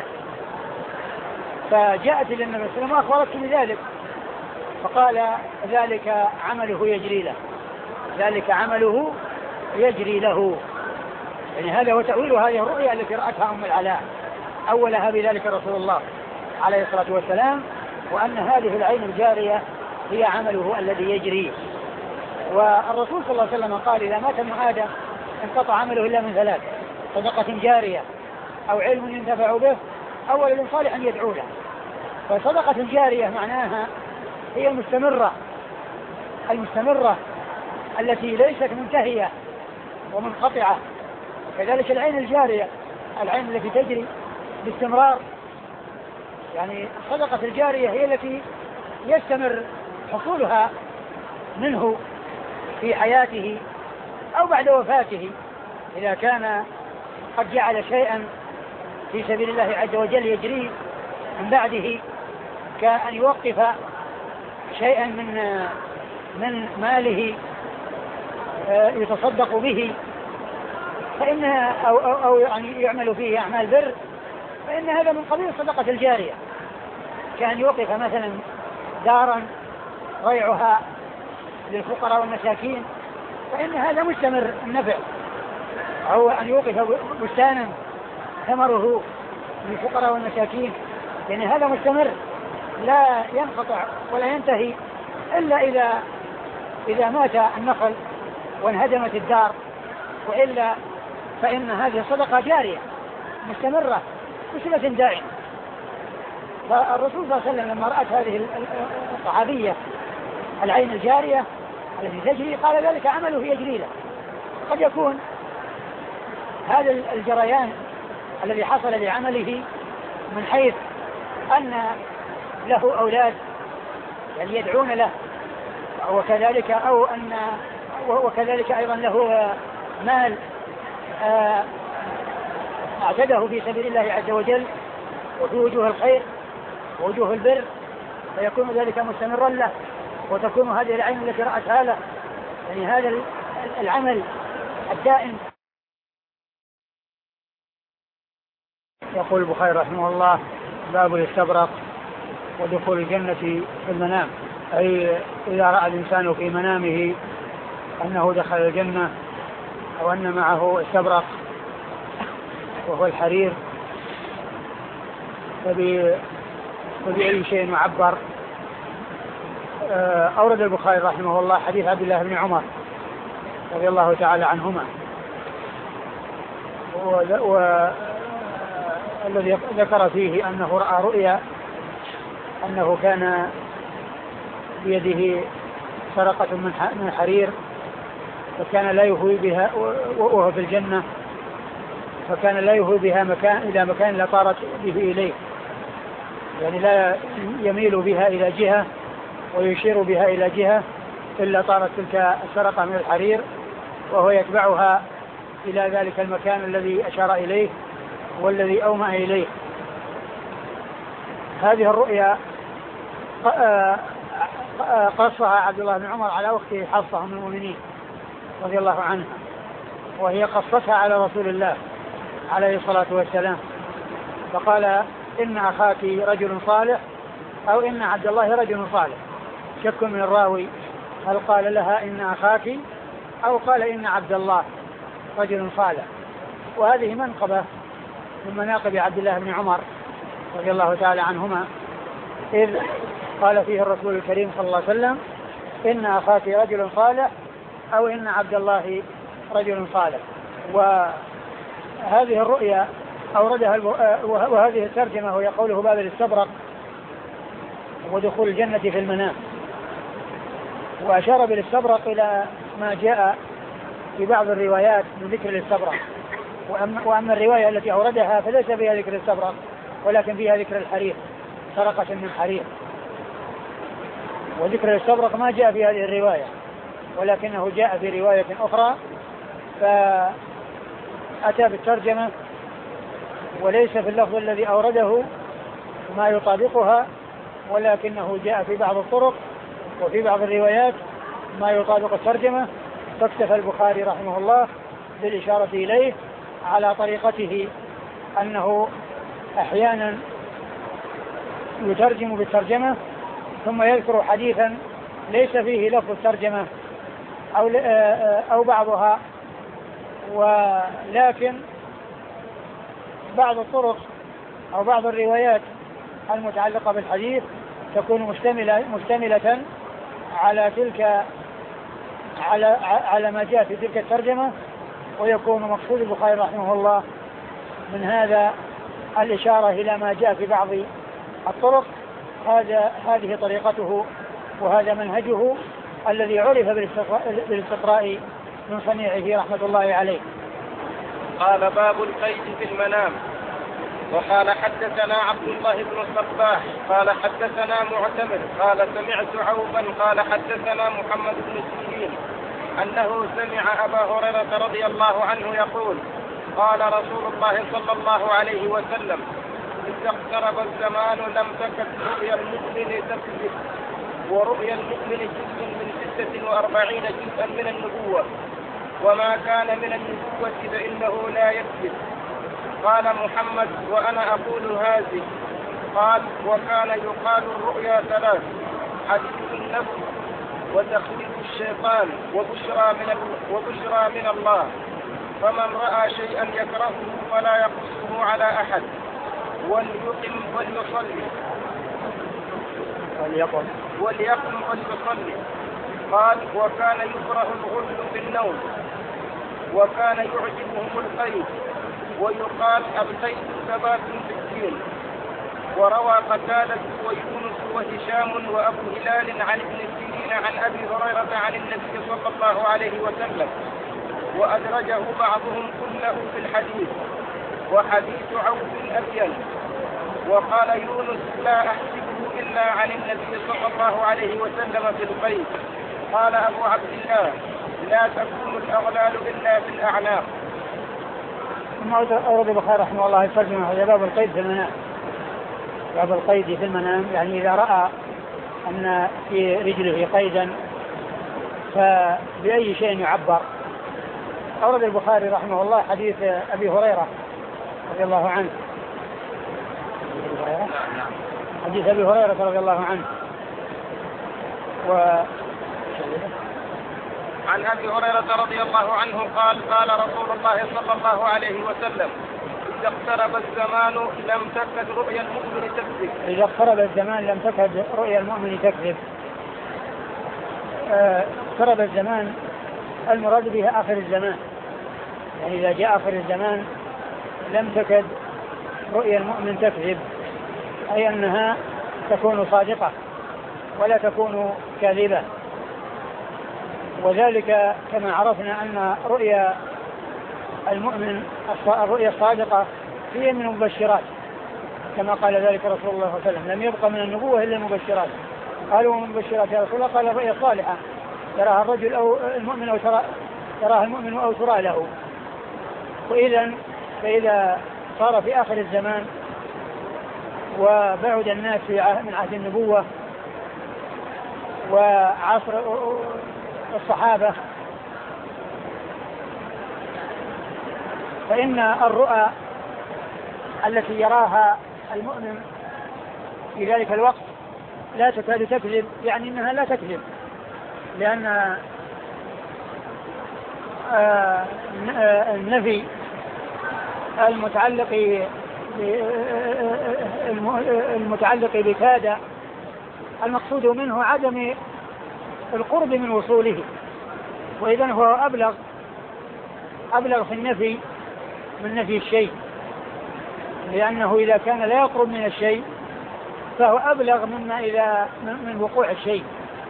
S1: فجاءت للنبي صلى الله عليه وسلم وأخبرته بذلك فقال ذلك عمله يجري له، ذلك عمله يجري له، يعني هذا هو تأويل هذه الرؤيا التي رأتها أم العلاء، أولها بذلك رسول الله عليه الصلاة والسلام، وأن هذه العين الجارية هي عمله الذي يجري. والرسول صلى الله عليه وسلم قال إذا مات ابن آدم انقطع عمله إلا من ثلاث: صدقة جارية أو علم ينتفع به أو ولد صالح يدعو له. فصدقة جارية معناها هي المستمرة المستمرة التي ليست منتهية ومنقطعة، كذلك العين الجارية العين التي تجري باستمرار، يعني الصدقة الجارية هي التي يستمر حصولها منه في حياته أو بعد وفاته، إذا كان قد جعل شيئا في سبيل الله عز وجل يجري من بعده، كأن يوقف شيئا من من ماله يتصدق به فإنها أو, أو, أو يعني يعمل فيه أعمال بر، فإن هذا من قبيل الصدقة الجارية، كأن يوقف مثلا دارا ريعها للفقراء والمساكين فإن هذا مستمر النفع، أو أن يوقف بستانا ثمره للفقراء والمساكين، يعني هذا مستمر لا ينقطع ولا ينتهي إلا إذا إذا مات النخل وانهدمت الدار، وإلا فإن هذه صدقة جارية مستمرة بصفة دائمة. فالرسول صلى الله عليه وسلم لما رأت هذه الصحابية العين الجارية التي تجري قال ذلك عمله يجري له. قد يكون هذا الجريان الذي حصل لعمله من حيث أن له أولاد يعني يدعون له، وكذلك أو أن وكذلك أيضا له مال اعتده في سبيل الله عز وجل وفي وجوه الخير ووجوه البر، فيكون ذلك مستمرا له، وتكون هذه العين التي رأتها له يعني هذا العمل الدائم. يقول البخاري رحمه الله: باب الاستبرق ودخول الجنة في المنام، أي إذا رأى الإنسان في منامه أنه دخل الجنة أو أن معه استبرق وهو الحرير، فبأي شيء يعبر. أورد البخاري رحمه الله حديث عبد الله بن عمر رضي الله تعالى عنهما، والذي ذكر فيه أنه رأى رؤيا أنه كان بيده سرقة من حرير فكان لا يهوي بها وهو في الجنة، فكان لا يهوي بها مكان إلى مكان لا طارت به إليه، يعني لا يميل بها إلى جهة ويشير بها إلى جهة إلا طارت تلك السرقة من الحرير وهو يتبعها إلى ذلك المكان الذي أشار إليه والذي أومأ إليه. هذه الرؤيا قصها عبد الله بن عمر على أخته حفصة أم المؤمنين رضي الله عنها، وهي قصتها على رسول الله عليه الصلاة والسلام، فقال إن أخاك رجل صالح أو إن عبد الله رجل صالح، شك من الراوي هل قال لها إن أخاك أو قال إن عبد الله رجل صالح. وهذه منقبة من مناقب عبد الله بن عمر رضي الله تعالى عنهما، إذ قال فيه الرسول الكريم صلى الله عليه وسلم إن أخاك رجل صالح أو إن عبد الله رجل صالح. وهذه الرؤيا أوردها وهذه الترجمة وهي قوله باب الاستبرق ودخول الجنة في المنام، وأشار بالاستبرق إلى ما جاء في بعض الروايات من ذكر الاستبرق، وأما الرواية التي أوردها فليس فيها ذكر الاستبرق ولكن فيها ذكر الحرير، سرقة من حرير. وذكر الاستبرق ما جاء في هذه الرواية ولكنه جاء في رواية أخرى فأتى بالترجمة وليس في اللفظ الذي أورده ما يطابقها، ولكنه جاء في بعض الطرق وفي بعض الروايات ما يطابق الترجمة، فاكتفى البخاري رحمه الله بالإشارة إليه على طريقته أنه أحيانا يترجم بالترجمة ثم يذكر حديثا ليس فيه لفظ الترجمة أو, أو بعضها، ولكن بعض الطرق أو بعض الروايات المتعلقة بالحديث تكون مشتملة, مشتملة على تلك على, على ما جاء في تلك الترجمة، ويكون مقصود البخاري رحمه الله من هذا الإشارة إلى ما جاء في بعض الطرق. هذا هذه طريقته وهذا منهجه الذي عرف بالاستقراء من صنيعه رحمة الله عليه.
S2: قال باب القيد في المنام. وقال حدثنا عبد الله بن الصباح قال حدثنا معتمر قال سمعت عوفا قال حدثنا محمد بن سيرين أنه سمع أبا هريرة رضي الله عنه يقول قال رسول الله صلى الله عليه وسلم إذا اقترب الزمان لم تكد رؤيا المؤمن تكذب، ورؤيا المؤمن جزء من ستة وأربعين جزءا من النبوة، وما كان من النبوة فإنه لا يكذب. قال محمد وأنا أقول هذه. قال وكان يقال الرؤيا ثلاث: حديث النفس وتخويف الشيطان وبشرى من وبشرى من الله، فمن رأى شيئا يكرهه فلا يقصه على أحد وليقم وليصلي
S1: وليقم
S2: وليقم وليصلي. قال وكان يكره الغل في النوم، وكان يعجبهم القيد، ويقال القيد ثبات في الدين. وروى قتادة ويونس وهشام وأبو هلال عن ابن سيرين عن أبي هريرة عن النبي صلى الله عليه وسلم، وأدرجه بعضهم كله في الحديث، وحديث عوف أبين. وقال يونس لا أحسبه إلا عن النبي صلى الله عليه وسلم في القيد. قال أبو عبد الله لا تكون الأغلال إلا في الأعناق.
S1: ثم أورد البخاري رحمه الله الترجمة هذا باب القيد في المنام. باب القيد في المنام يعني إذا رأى أن في رجله قيدا فبأي شيء يعبر. أورد البخاري رحمه الله حديث أبي هريرة رضي الله عنه، حديث أبي هريرة رضي الله عنه و
S2: عن أبي هريرة رضي الله عنه قال قال رسول الله صلى الله عليه وسلم إذا اقترب الزمان لم تكد رؤيا المؤمن تكذب.
S1: إذا اقترب الزمان لم تكد رؤيا المؤمن تكذب. اقترب آه الزمان المراد به آخر الزمان، يعني إذا جاء آخر الزمان لم تكد رؤيا المؤمن تكذب، أي أنها تكون صادقة ولا تكون كاذبة. وذلك كما عرفنا أن رؤيا المؤمن الرؤيا الصادقة هي من المبشرات، كما قال ذلك رسول الله صلى الله عليه وسلم: لم يبق من النبوة إلا المبشرات. قالوا: ومن المبشرات يا رسول الله؟ قال: الرؤيا الصالحة يراها الرجل أو المؤمن أو ترى يراها المؤمن أو ترى له. وإذا فإذا صار في آخر الزمان وبعد الناس من عهد النبوة وعصر الصحابة، فإن الرؤى التي يراها المؤمن في ذلك الوقت لا تكاد تكذب، يعني إنها لا تكذب، لأن النفي المتعلق المتعلق بكاد المقصود منه عدم القرب من وصوله، وإذن هو أبلغ أبلغ في النفي من نفي الشيء، لأنه إذا كان لا يقرب من الشيء فهو أبلغ مما إذا من وقوع الشيء.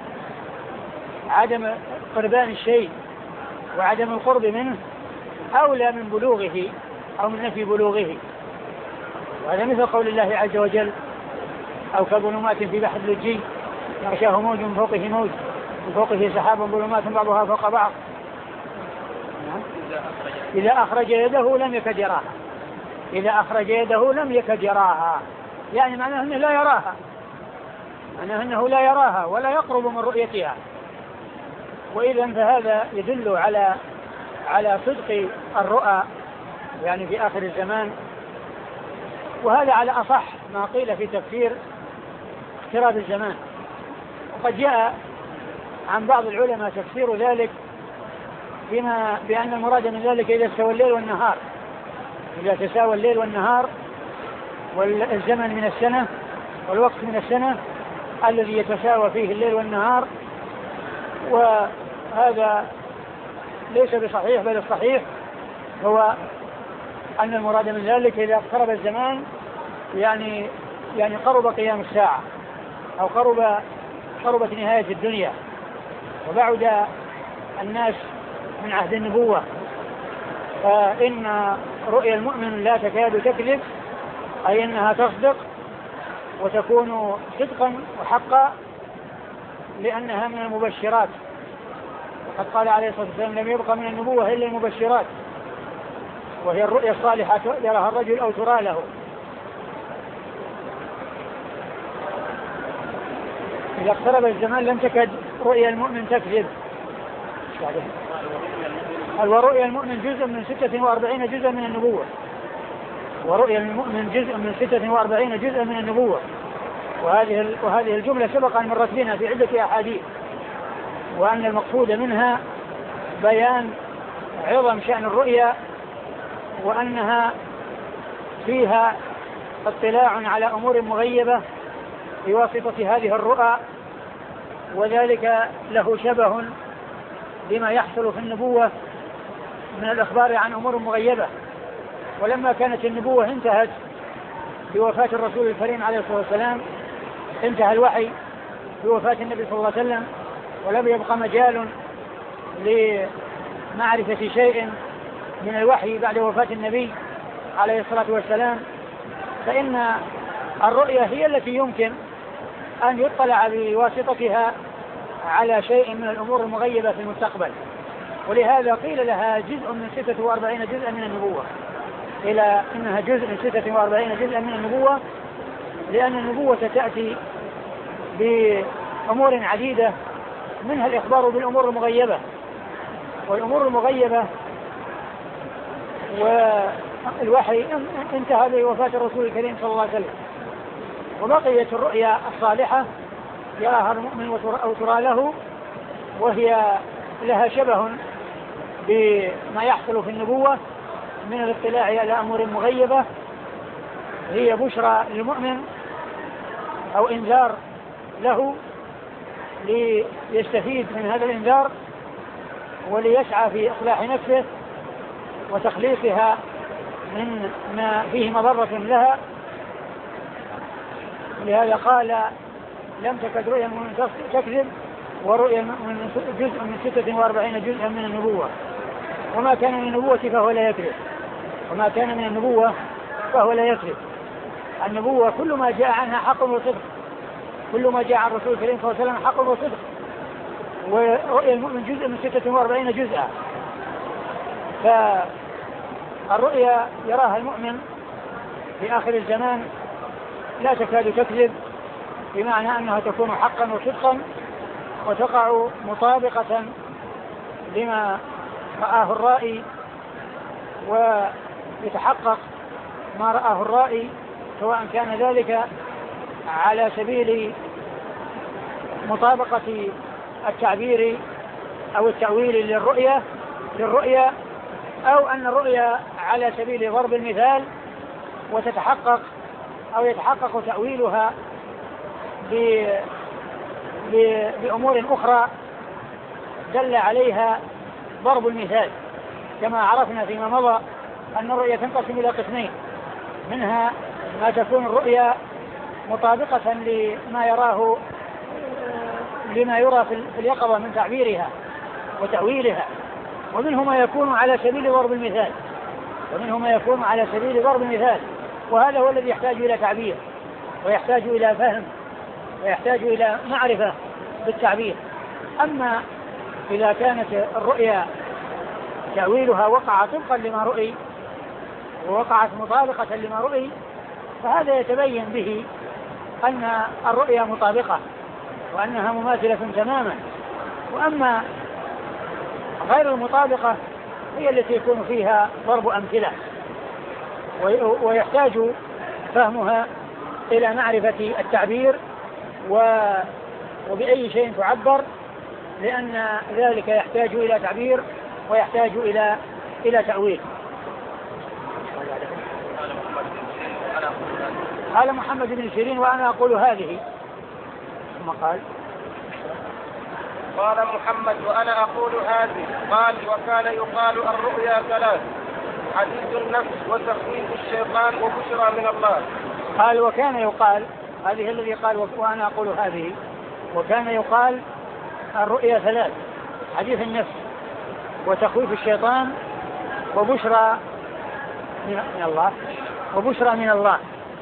S1: عدم قربان الشيء وعدم القرب منه أولى من بلوغه أو من نفي بلوغه. وهذا مثل قول الله عز وجل: أو كظلمات في بحر لجي يغشاه موج من فوقه موج من فوقه سحاب ظلمات بعضها فوق بعض إذا أخرج يده لم يكد يراها إذا أخرج يده لم يكد يراها يعني معناه أنه لا يراها معناه أنه لا يراها ولا يقرب من رؤيتها. وإذا فهذا يدل على على صدق الرؤى يعني في آخر الزمان. وهذا على أصح ما قيل في تفسير اقتراب الزمان. وقد جاء عن بعض العلماء تفسير ذلك بما بأن المراد من ذلك إذا استوى الليل والنهار، إذا تساوى الليل والنهار والزمن من السنة والوقت من السنة الذي يتساوى فيه الليل والنهار. وهذا ليس بصحيح، بل الصحيح هو أن المراد من ذلك إذا اقترب الزمان يعني يعني قرب قيام الساعة أو قرب قربت نهاية الدنيا وبعد الناس من عهد النبوة، فإن رؤيا المؤمن لا تكاد تكذب، أي أنها تصدق وتكون صدقا وحقا لأنها من المبشرات. وقد قال عليه الصلاة والسلام: لم يبق من النبوة إلا المبشرات، وهي الرؤيا الصالحة يراها الرجل أو ترى له. إذا اقترب الزمان لم تكد رؤيا المؤمن تكذب. ورؤيا المؤمن جزء من ستة وأربعين جزءا من النبوة ورؤيا المؤمن جزء من ستة وأربعين جزءا من النبوة. وهذه وهذه الجملة سبق أن مرت بنا في عدة أحاديث، وأن المقصود منها بيان عظم شأن الرؤيا وأنها فيها اطلاع على أمور مغيبة بواسطة هذه الرؤى، وذلك له شبه بما يحصل في النبوة من الإخبار عن أمور مغيبة. ولما كانت النبوة انتهت بوفاة الرسول الكريم عليه الصلاة والسلام، انتهى الوحي بوفاة النبي صلى الله عليه وسلم، ولم يبقى مجال لمعرفة شيء من الوحي بعد وفاة النبي عليه الصلاة والسلام، فإن الرؤيا هي التي يمكن أن يطلع بواسطتها على شيء من الأمور المغيبة في المستقبل. ولهذا قيل لها جزء من ستة وأربعين جزءا من النبوة، إلى أنها جزء من ستة وأربعين جزءا من النبوة، لأن النبوة تأتي بأمور عديدة منها الإخبار بالأمور المغيبة، والأمور المغيبة والوحي انتهى بوفاة الرسول الكريم صلى الله عليه وسلم. وبقيت الرؤيا الصالحة يراها المؤمن أو ترى له، وهي لها شبه بما يحصل في النبوة من الاطلاع على أمور مغيبة. هي بشرى للمؤمن أو إنذار له ليستفيد من هذا الإنذار وليسعى في إصلاح نفسه وتخليصها من ما فيه مضرة لها. لهذا قال: لم تكد رؤيا المؤمن تكذب، ورؤيا المؤمن جزء من ستة وأربعين جزءا من النبوة. وما كان من النبوة فهو لا يكذب وما كان من النبوة فهو لا يكذب النبوة كل ما جاء عنها حق وصدق، كل ما جاء عن الرسول الكريم صلى الله عليه وسلم حق وصدق. ورؤيا المؤمن جزء من ستة وأربعين جزءا، فالرؤيا يراها المؤمن في آخر الزمان لا تكاد تكذب، بمعنى أنها تكون حقا وصدقا وتقع مطابقة لما رآه الرائي، ويتحقق ما رآه الرائي، سواء كان ذلك على سبيل مطابقة التعبير أو التأويل للرؤية للرؤية أو أن الرؤيا على سبيل ضرب المثال وتتحقق أو يتحقق تأويلها بأمور أخرى دل عليها ضرب المثال، كما عرفنا فيما مضى أن الرؤيا تنقسم إلى قسمين، منها ما تكون الرؤيا مطابقة لما يراه لما يرى في اليقظة من تعبيرها وتأويلها، ومنه ما يكون على سبيل ضرب المثال ومنه ما يكون على سبيل ضرب المثال وهذا هو الذي يحتاج إلى تعبير ويحتاج إلى فهم ويحتاج إلى معرفة بالتعبير. أما إذا كانت الرؤيا تأويلها وقع طبقا لما رؤي ووقعت مطابقة لما رؤي، فهذا يتبين به أن الرؤيا مطابقة وأنها مماثلة تماما. وأما غير المطابقة هي التي يكون فيها ضرب أمثلة ويحتاج فهمها إلى معرفة التعبير وبأي شيء تعبر، لأن ذلك يحتاج إلى تعبير ويحتاج إلى إلى تأويل. قال محمد بن سيرين وأنا أقول هذه، ثم قال
S2: قال محمد وأنا أقول هذه. قال وكان يقال الرؤيا ثلاث: حديث النفس وتخويف الشيطان وبشرى من الله.
S1: قال وكان يقال، هذه الذي قال وأنا أقول هذه، وكان يقال الرؤيا ثلاث: حديث النفس وتخويف الشيطان وبشرى من الله وبشرى من الله.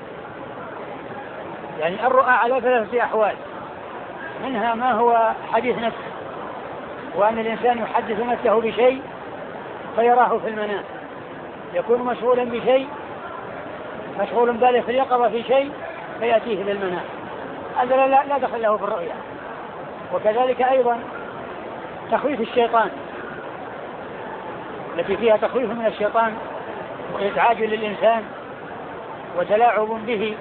S1: يعني الرؤى على ثلاثة أحوال، منها ما هو حديث نفس، وأن الإنسان يحدث نفسه بشيء فيراه في المنام، يكون مشغولا بشيء مشغول باله في اليقظة في شيء فيأتيه للمنام، هذا لا, لا دخل له في الرؤيا. وكذلك أيضا تخويف الشيطان التي فيها تخويف من الشيطان وإزعاج للإنسان وتلاعب به،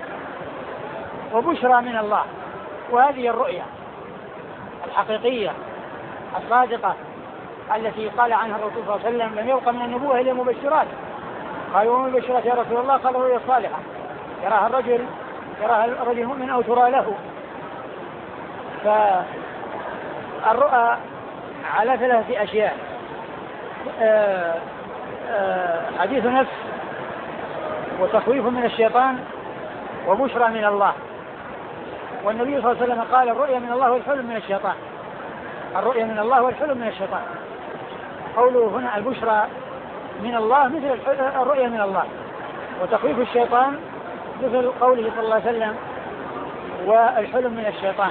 S1: وبشرى من الله. وهذه الرؤيا الحقيقية الصادقة التي قال عنها الرسول صلى الله عليه وسلم: لم يبق من النبوة إلا مبشرات. قالوا وما المبشرات يا رسول الله؟ قال الرؤيا الصالحة يراها الرجل يراها الرجل المؤمن أو ترى له. فالرؤى على ثلاثة أشياء: آآ آآ حديث نفس وتخويف من الشيطان وبشرى من الله. والنبي صلى الله عليه وسلم قال: الرؤيا من الله والحلم من الشيطان. الرؤيا من الله والحلم من الشيطان. قوله هنا البشرى من الله مثل الرؤيا من الله، وتخويف الشيطان مثل قوله صلى الله عليه وسلم والحلم من الشيطان.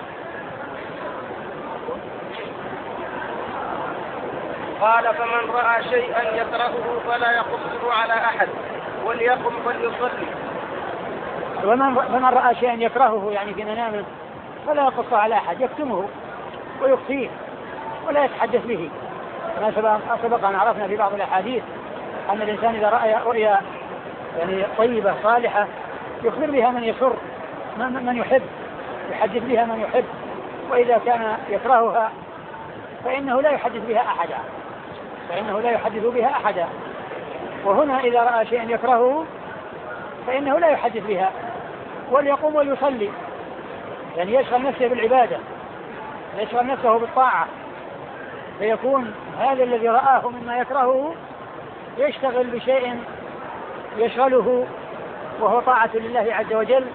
S2: قال: فمن رأى شيئا يكرهه فلا يقصه على أحد وليقم فليصلي.
S1: ومن فمن رأى شيئا يكرهه يعني في منامه فلا يقصه على أحد، يكتمه ويخفيه ولا يتحدث به. كما سبق أن عرفنا في بعض الأحاديث أن الإنسان إذا رأى رؤيا يعني طيبة صالحة يخبر بها من يسر من يحب، يحدث بها من يحب. وإذا كان يكرهها فإنه لا يحدث بها أحدا فإنه لا يحدث بها أحدا وهنا إذا رأى شيئا يكرهه فإنه لا يحدث بها، وليقوم ويصلي، يعني يشغل نفسه بالعبادة، يشغل نفسه بالطاعة، فيكون هذا الذي رآه مما يكرهه يشتغل بشيء يشغله وهو طاعة لله عز وجل.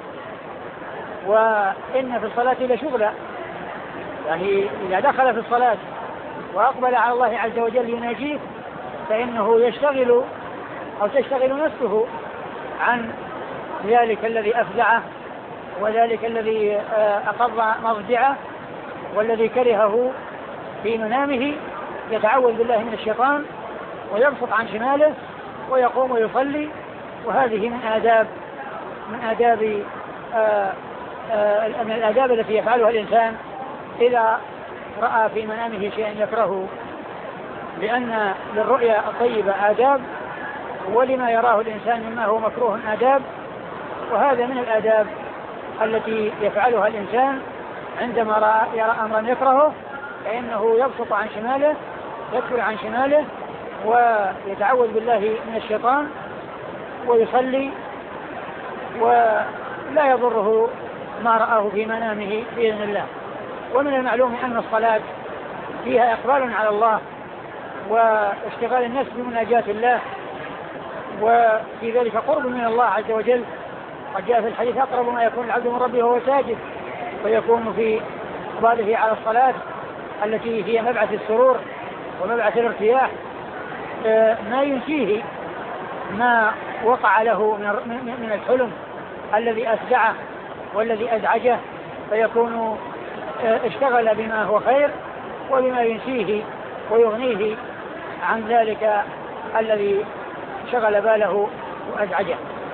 S1: وإن في الصلاة لشغلا، يعني إذا دخل في الصلاة وأقبل على الله عز وجل يناجيه فإنه يشتغل أو تشتغل نفسه عن ذلك الذي أفزعه وذلك الذي أقض مضجعه والذي كرهه في منامه يتعوذ بالله من الشيطان ويبسط عن شماله ويقوم ويصلي. وهذه من آداب من آداب آآ آآ من الآداب التي يفعلها الإنسان إذا رأى في منامه شيئا يكرهه، لأن للرؤيا الطيبة آداب ولما يراه الإنسان مما هو مكروه آداب. وهذا من الآداب التي يفعلها الإنسان عندما يرى أمرا يكرهه، فإنه يبسط عن شماله يكفر عن شماله ويتعوذ بالله من الشيطان ويصلي، ولا يضره ما رآه في منامه بإذن الله. ومن المعلوم أن الصلاة فيها إقبال على الله واشتغال النفس بمناجاة الله، وفي ذلك قرب من الله عز وجل. قد جاء في الحديث أقرب ما يكون العبد من ربه وهو ساجد، فيكون في إقباله على الصلاة التي هي مبعث السرور ومبعث الارتياح ما ينسيه ما وقع له من الحلم الذي أفزعه والذي أزعجه، فيكون اشتغل بما هو خير وبما ينسيه ويغنيه عن ذلك الذي شغل باله وأزعجه.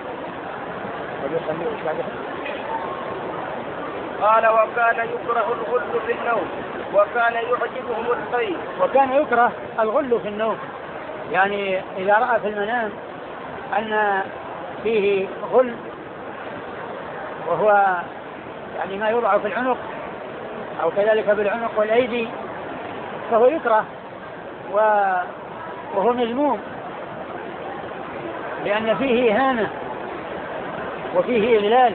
S2: قال وكان يكره الغل في النوم وكان يعجبهم القيء.
S1: وكان يكره الغل في النوم، يعني إذا رأى في المنام أن فيه غل وهو يعني ما يوضع في العنق أو كذلك بالعنق والأيدي فهو يكره وهو مذموم، لأن فيه إهانة وفيه إذلال.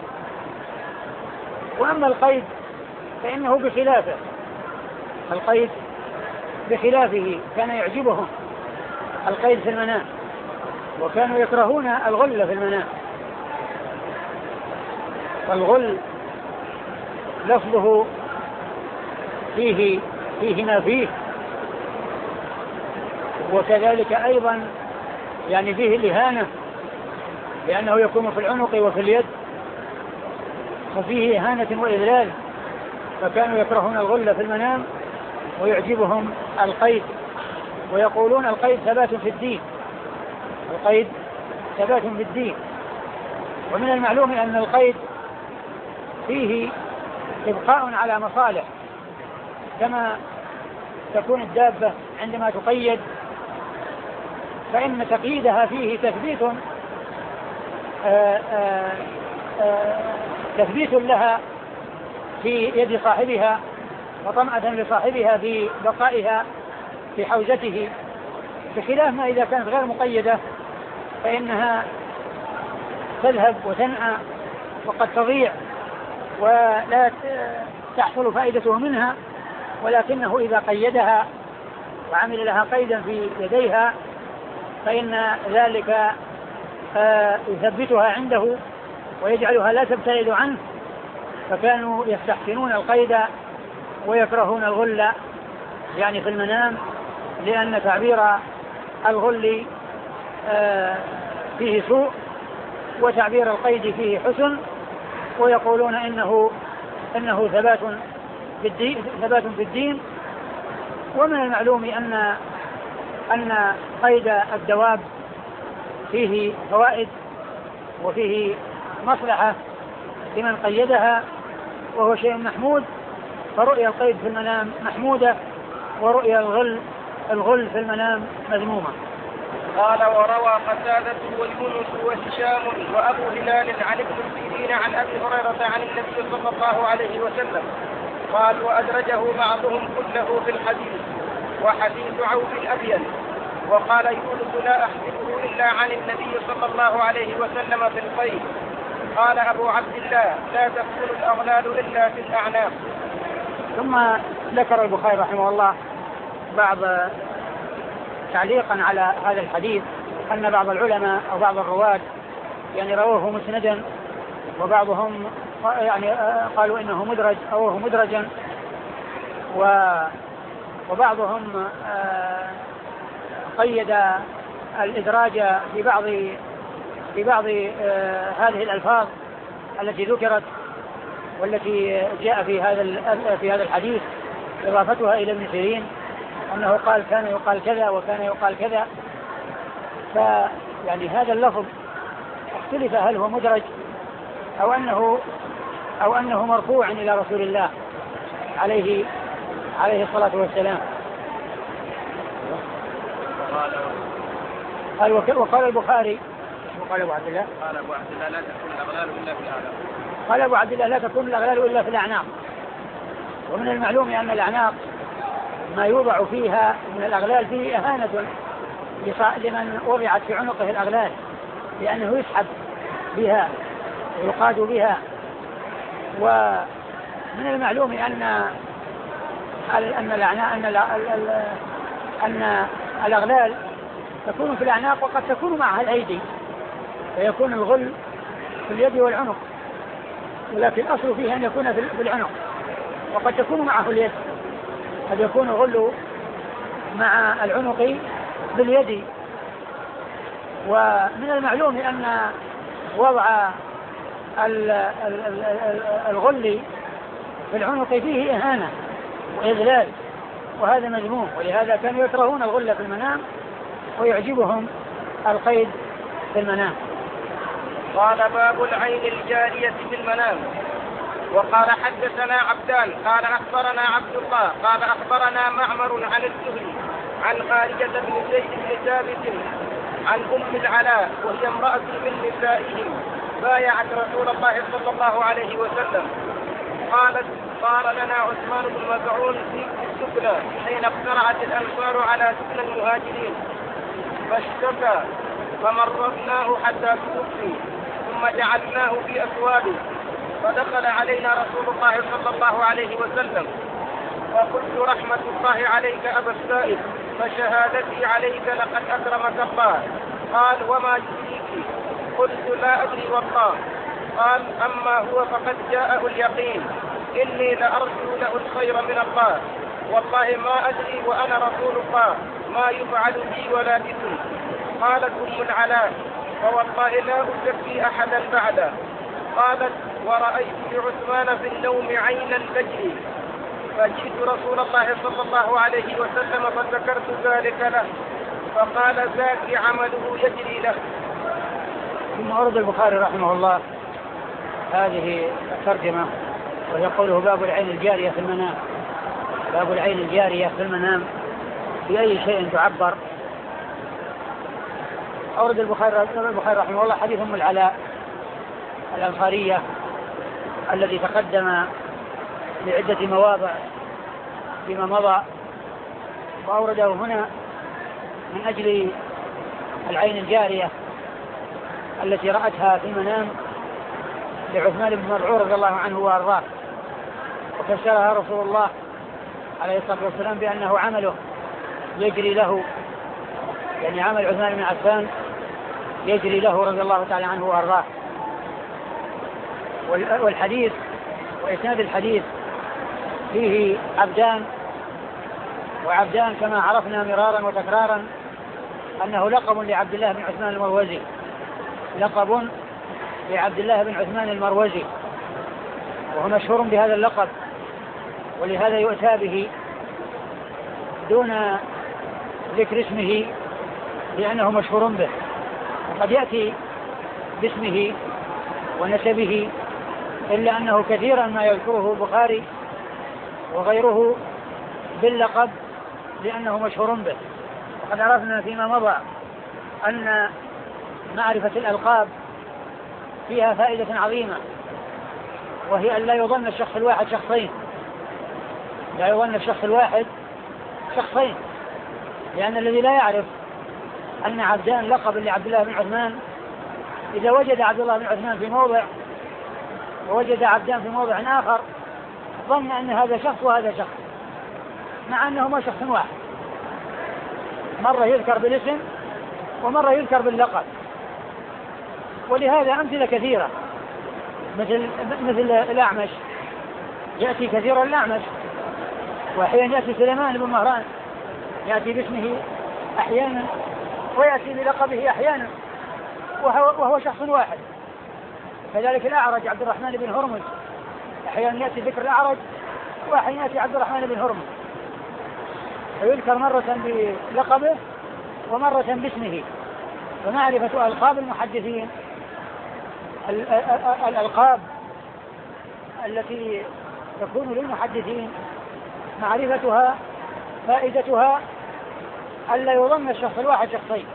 S1: وأما القيد فإنه بخلافه، القيد بخلافه كان يعجبهم القيد في المنام، وكانوا يكرهون الغل في المنام. فالغل لفظه فيه فيه ما فيه، وكذلك أيضا يعني فيه الإهانة، لأنه يكون في العنق وفي اليد ففيه إهانة وإذلال. فكانوا يكرهون الغل في المنام ويعجبهم القيد، ويقولون القيد ثبات في الدين، القيد ثبات في الدين. ومن المعلوم أن القيد فيه إبقاء على مصالح، كما تكون الدابة عندما تقيد فإن تقييدها فيه تثبيت آآ آآ آآ تثبيت لها في يد صاحبها وطمأة لصاحبها في بقائها في حوزته، بخلاف ما إذا كانت غير مقيدة فإنها تذهب وتنأى وقد تضيع ولا تحصل فائدته منها. ولكنه إذا قيدها وعمل لها قيدا في يديها فإن ذلك يثبتها عنده ويجعلها لا تبتعد عنه. فكانوا يستحسنون القيد ويكرهون الغل يعني في المنام، لأن تعبير الغل فيه سوء وتعبير القيد فيه حسن، ويقولون إنه إنه ثبات في الدين ثبات في الدين. ومن المعلوم أن أن قيد الدواب فيه فوائد وفيه مصلحة لمن قيدها وهو شيء محمود، فرؤيا القيد في المنام محمودة ورؤيا الغل الغل في المنام مذمومة.
S2: قال وروى قتادة ويونس وهشام وأبو هلال عن ابن سيرين عن أبي هريرة عن النبي صلى الله عليه وسلم قال وأدرجه بعضهم كله في الحديث وحديث عوف أبين. وقال يونس لا أحسبه إلا عن النبي صلى الله عليه وسلم في القيد. قال أبو عبد الله لا تكون الأغلال إلا في الأعناق.
S1: ثم ذكر البخاري رحمه الله بعض تعليقا على هذا الحديث أن بعض العلماء أو بعض الرواة يعني رواه مسندا، وبعضهم يعني قالوا إنه مدرج أو هو مدرجا، وبعضهم قيد الإدراج في بعض في بعض آه هذه الألفاظ التي ذكرت والتي جاء في هذا في هذا الحديث إضافتها إلى ابن سيرين أنه قال كان يقال كذا وكان يقال كذا. فيعني هذا اللفظ اختلف هل هو مدرج أو أنه أو أنه مرفوع إلى رسول الله عليه عليه الصلاة والسلام. قال وقال البخاري وقال أبو عبد الله
S2: قال أبو عبد الله لا تكون الأغلال إلا في الأعناق.
S1: قال أبو عبد الله لا تكون الأغلال إلا في الأعناق. ومن المعلوم أن الأعناق ما يوضع فيها من الأغلال فيه إهانة لمن وضعت في عنقه الأغلال لأنه يسحب بها ويقاد بها. ومن المعلوم أن أن الأعناق أن أن الأغلال تكون في الأعناق وقد تكون معها الأيدي فيكون الغل في اليد والعنق، ولكن الأصل فيه أن يكون في العنق وقد تكون معه اليد. قد يكون الغل مع العنق باليد. ومن المعلوم أن وضع الغل في العنق فيه إهانة وإذلال وهذا مذموم، ولهذا كانوا يكرهون الغل في المنام ويعجبهم القيد في المنام.
S2: قال باب العين الجارية في المنام. وقال حدثنا عبدان قال أخبرنا عبد الله قال أخبرنا معمر عن الزهري عن خارجة بن زيد بن ثابت عن أم العلاء وهي امرأة من نسائهم بايعت رسول الله صلى الله عليه وسلم. قالت صار لنا عثمان بن مزعون في السكنى حين اقترعت الأنصار على سكن المهاجرين فاشتكى فمرضناه حتى توفي ثم جعلناه في أسواده فدخل علينا رسول الله صلى الله عليه وسلم فقلت رحمة الله عليك أبا السائب فشهادتي عليك لقد أكرمك الله. قال وما يدريك؟ قلت لا أدري والله. قال أما هو فقد جاءه اليقين إني لأرجو له الخير من الله والله ما أدري وأنا رسول الله ما يفعل بي ولا بكم. قالت أم العلاء فوالله لا أزكي أحدا بعده. قالت ورأيت لعثمان في النوم عينا تجري فجئت رسول الله صلى الله عليه وسلم فذكرت ذلك له فقال ذاك عمله يجري له.
S1: ثم أورد البخاري رحمه الله هذه الترجمة وهي قوله باب العين الجارية في المنام. باب العين الجارية في المنام بأي شيء تعبر. أورد البخاري رحمه الله حديث أم العلاء الأنصارية الذي تقدم لعدة مواضع فيما مضى، وأورده هنا من أجل العين الجارية التي رأتها في المنام لعثمان بن مزعون رضي الله عنه وأرضاه، وفسرها رسول الله عليه الصلاة والسلام بأنه عمله يجري له، يعني عمل عثمان بن عفان يجري له رضي الله تعالى عنه وأرضاه. والحديث وإسناد الحديث فيه عبدان، وعبدان كما عرفنا مرارا وتكرارا أنه لقب لعبد الله بن عثمان المروزي، لقب لعبد الله بن عثمان المروزي، وهو مشهور بهذا اللقب، ولهذا يؤتى به دون ذكر اسمه لأنه مشهور به. وقد يأتي باسمه ونسبه إلا أنه كثيرا ما يذكره البخاري وغيره باللقب لأنه مشهور به. وقد عرفنا فيما مضى أن معرفة الألقاب فيها فائدة عظيمة، وهي أن لا يظن الشخص الواحد شخصين، لا يظن الشخص الواحد شخصين، لأن الذي لا يعرف أن عبدان لقب لعبد الله بن عثمان إذا وجد عبد الله بن عثمان في موضع ووجد عبدان في موضع آخر ظن أن هذا شخص وهذا شخص، مع أنهما شخص واحد، مرة يذكر بالاسم ومرة يذكر باللقب. ولهذا أمثلة كثيرة مثل مثل الأعمش، يأتي كثيرا الأعمش، وأحيانا يأتي سليمان بن مهران يأتي باسمه أحيانا ويأتي بلقبه أحيانا، وهو, وهو شخص واحد. كذلك الأعرج عبد الرحمن بن هرمز، أحيانا يأتي ذكر الأعرج وأحيانا يأتي عبد الرحمن بن هرمز، ويذكر مرة بلقبه ومرة باسمه. فمعرفة ألقاب المحدثين، الألقاب التي تكون للمحدثين، معرفتها فائدتها ألا يظن الشخص الواحد شخصين،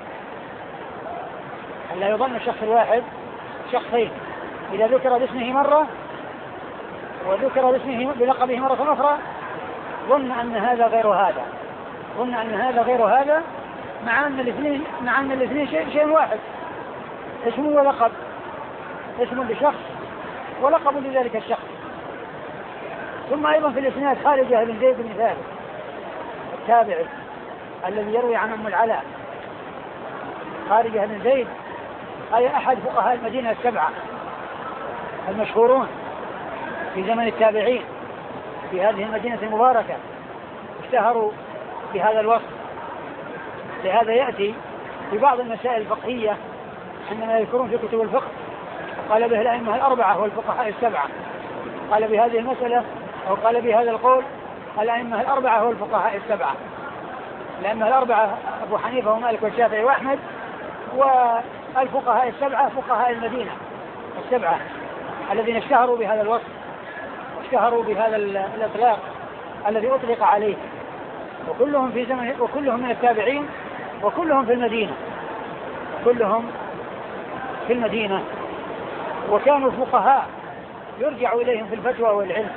S1: ألا يظن الشخص الواحد شخصين. إذا ذكر باسمه مرة وذكر باسمه بلقبه مرة أخرى ظن أن هذا غير هذا، ظن أن هذا غير هذا، مع أن الاثنين مع أن الاثنين شيء, شيء واحد، اسم ولقب، اسم لشخص ولقب لذلك الشخص. ثم أيضا في الإسناد خارجة بن زيد بن ثابت التابعي الذي يروي عن أم العلاء. خارجة بن زيد هي أحد فقهاء المدينة السبعة المشهورون في زمن التابعين في هذه المدينة المباركة، اشتهروا بهذا الوصف. لهذا يأتي في بعض المسائل الفقهية عندما يذكرون في كتب الفقه قال به الأئمة الأربعة والفقهاء السبعة، قال بهذه المسألة أو قال بهذا القول الأئمة الأربعة والفقهاء السبعة. الأئمة الأربعة أبو حنيفة ومالك والشافعي وأحمد، والفقهاء السبعة فقهاء المدينة السبعة الذين اشتهروا بهذا الوصف واشتهروا بهذا الإطلاق الذي أطلق عليه، وكلهم في زمن وكلهم من التابعين وكلهم في المدينة كلهم في المدينة وكانوا فقهاء يرجع إليهم في الفتوى والعلم.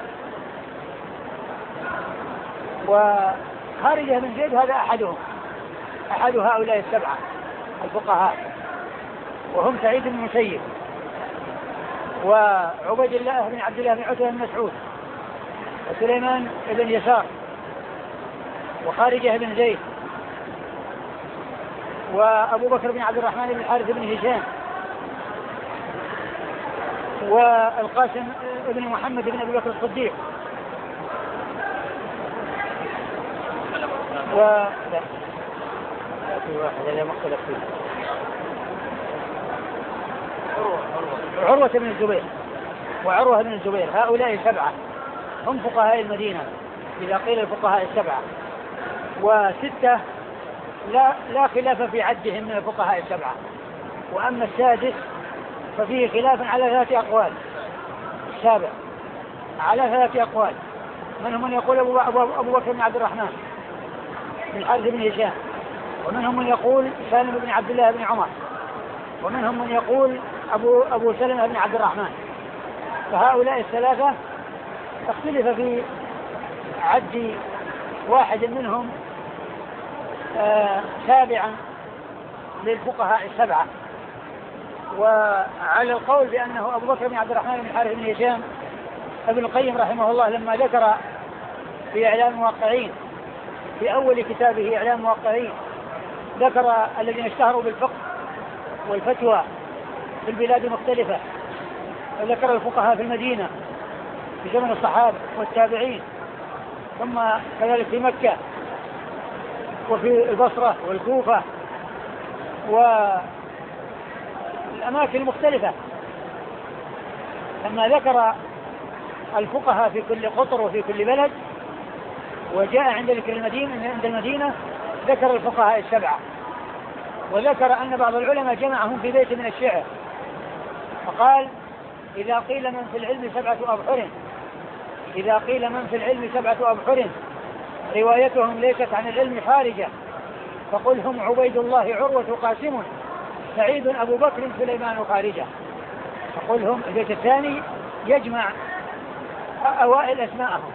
S1: وخارجة بن زيد هذا أحدهم، أحد هؤلاء السبعة الفقهاء، وهم سعيد بن المسيب وعبيد الله بن عبد الله بن عتبة بن مسعود وسليمان بن يسار وخارجة بن زيد وأبو بكر بن عبد الرحمن بن الحارث بن هشام والقاسم بن محمد بن أبي بكر الصديق و لا في واحد اللي مختلف فيه عروة بن الزبير وعروة بن الزبير. هؤلاء سبعة هم فقهاء المدينة إذا قيل الفقهاء السبعة، وستة لا, لا خلاف في عدهم من الفقهاء السبعة. وأما السادس ففيه خلاف على ثلاث أقوال، السابع على ثلاث أقوال، منهم من يقول أبو, أبو, أبو بكر بن عبد الرحمن بن الحارث بن هشام، ومنهم من يقول سالم بن عبد الله بن عمر، ومنهم من يقول أبو, أبو سلمة بن عبد الرحمن. فهؤلاء الثلاثة اختلف في عد واحد منهم آه تابعا للفقهاء السبعة. وعلى القول بأنه أبو بكر بن عبد الرحمن بن الحارث بن هشام، ابن القيم رحمه الله لما ذكر في إعلام الموقعين في أول كتابه إعلام الموقعين ذكر الذين اشتهروا بالفقه والفتوى في البلاد المختلفة، وذكر الفقهاء في المدينة في زمن الصحابة والتابعين، ثم كذلك في مكة وفي البصرة والكوفة والأماكن المختلفة. لما ذكر الفقهاء في كل قطر وفي كل بلد وجاء عند ذكر المدينة عند المدينة ذكر الفقهاء السبعة، وذكر أن بعض العلماء جمعهم في بيت من الشعر فقال إذا قيل من في العلم سبعة أبحر إذا قيل من في العلم سبعة أبحر روايتهم ليست عن العلم خارجة فقل هم عبيد الله عروة قاسم سعيد أبو بكر سليمان خارجة. فقل هم البيت الثاني يجمع أوائل أسماءهم،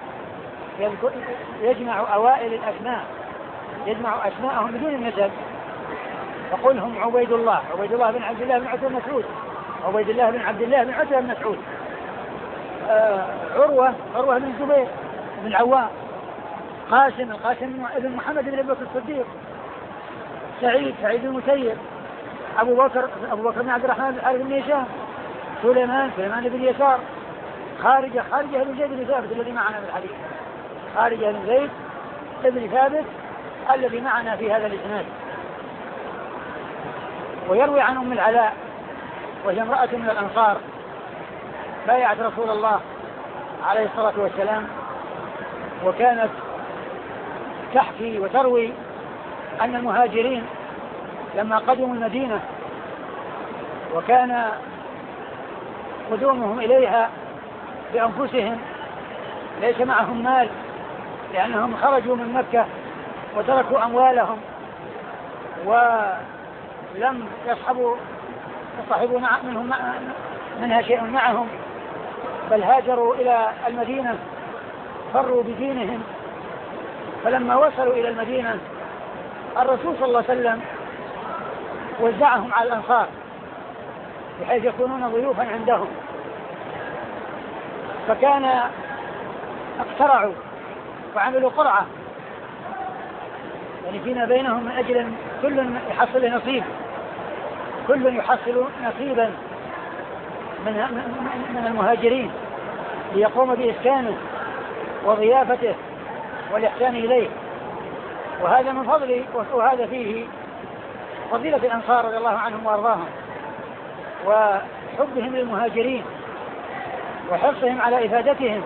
S1: يجمع أوائل الأسماء يجمع أسماءهم بدون النسب. فقل هم عبيد الله عبيد الله بن عبد الله بن عتبة بن مسعود عبيد الله بن عبد الله بن عتبة بن مسعود آه عروة عروة بن الزبير بن العوام قاسم القاسم بن محمد بن أبي بكر الصديق سعيد سعيد المسيب أبو بكر أبو بكر بن عبد الرحمن بن الحارث بن هشام سليمان سليمان بن يسار خارجة خارجة بن زيد بن ثابت الذي معنا في الحديث خارجة بن زيد بن ثابت الذي معنا في هذا الإسناد. ويروي عن أم العلاء وهي امرأة من الأنصار بايعت رسول الله عليه الصلاة والسلام، وكانت تحكي وتروي أن المهاجرين لما قدموا المدينة وكان قدومهم إليها بأنفسهم ليس معهم مال، لأنهم خرجوا من مكة وتركوا أموالهم ولم يصحبوا يصحبوا منهم منها شيء معهم، بل هاجروا إلى المدينة فروا بدينهم. فلما وصلوا إلى المدينة الرسول صلى الله عليه وسلم وزعهم على الأنصار بحيث يكونون ضيوفا عندهم، فكان اقترعوا وعملوا قرعة يعني فيما بينهم من أجل كل يحصل نصيب كل يحصل نصيبا من من المهاجرين ليقوم بإسكانه وضيافته والإحسان إليه. وهذا من فضل وهذا فيه فضيلة الأنصار رضي الله عنهم وأرضاهم وحبهم للمهاجرين وحرصهم على إفادتهم،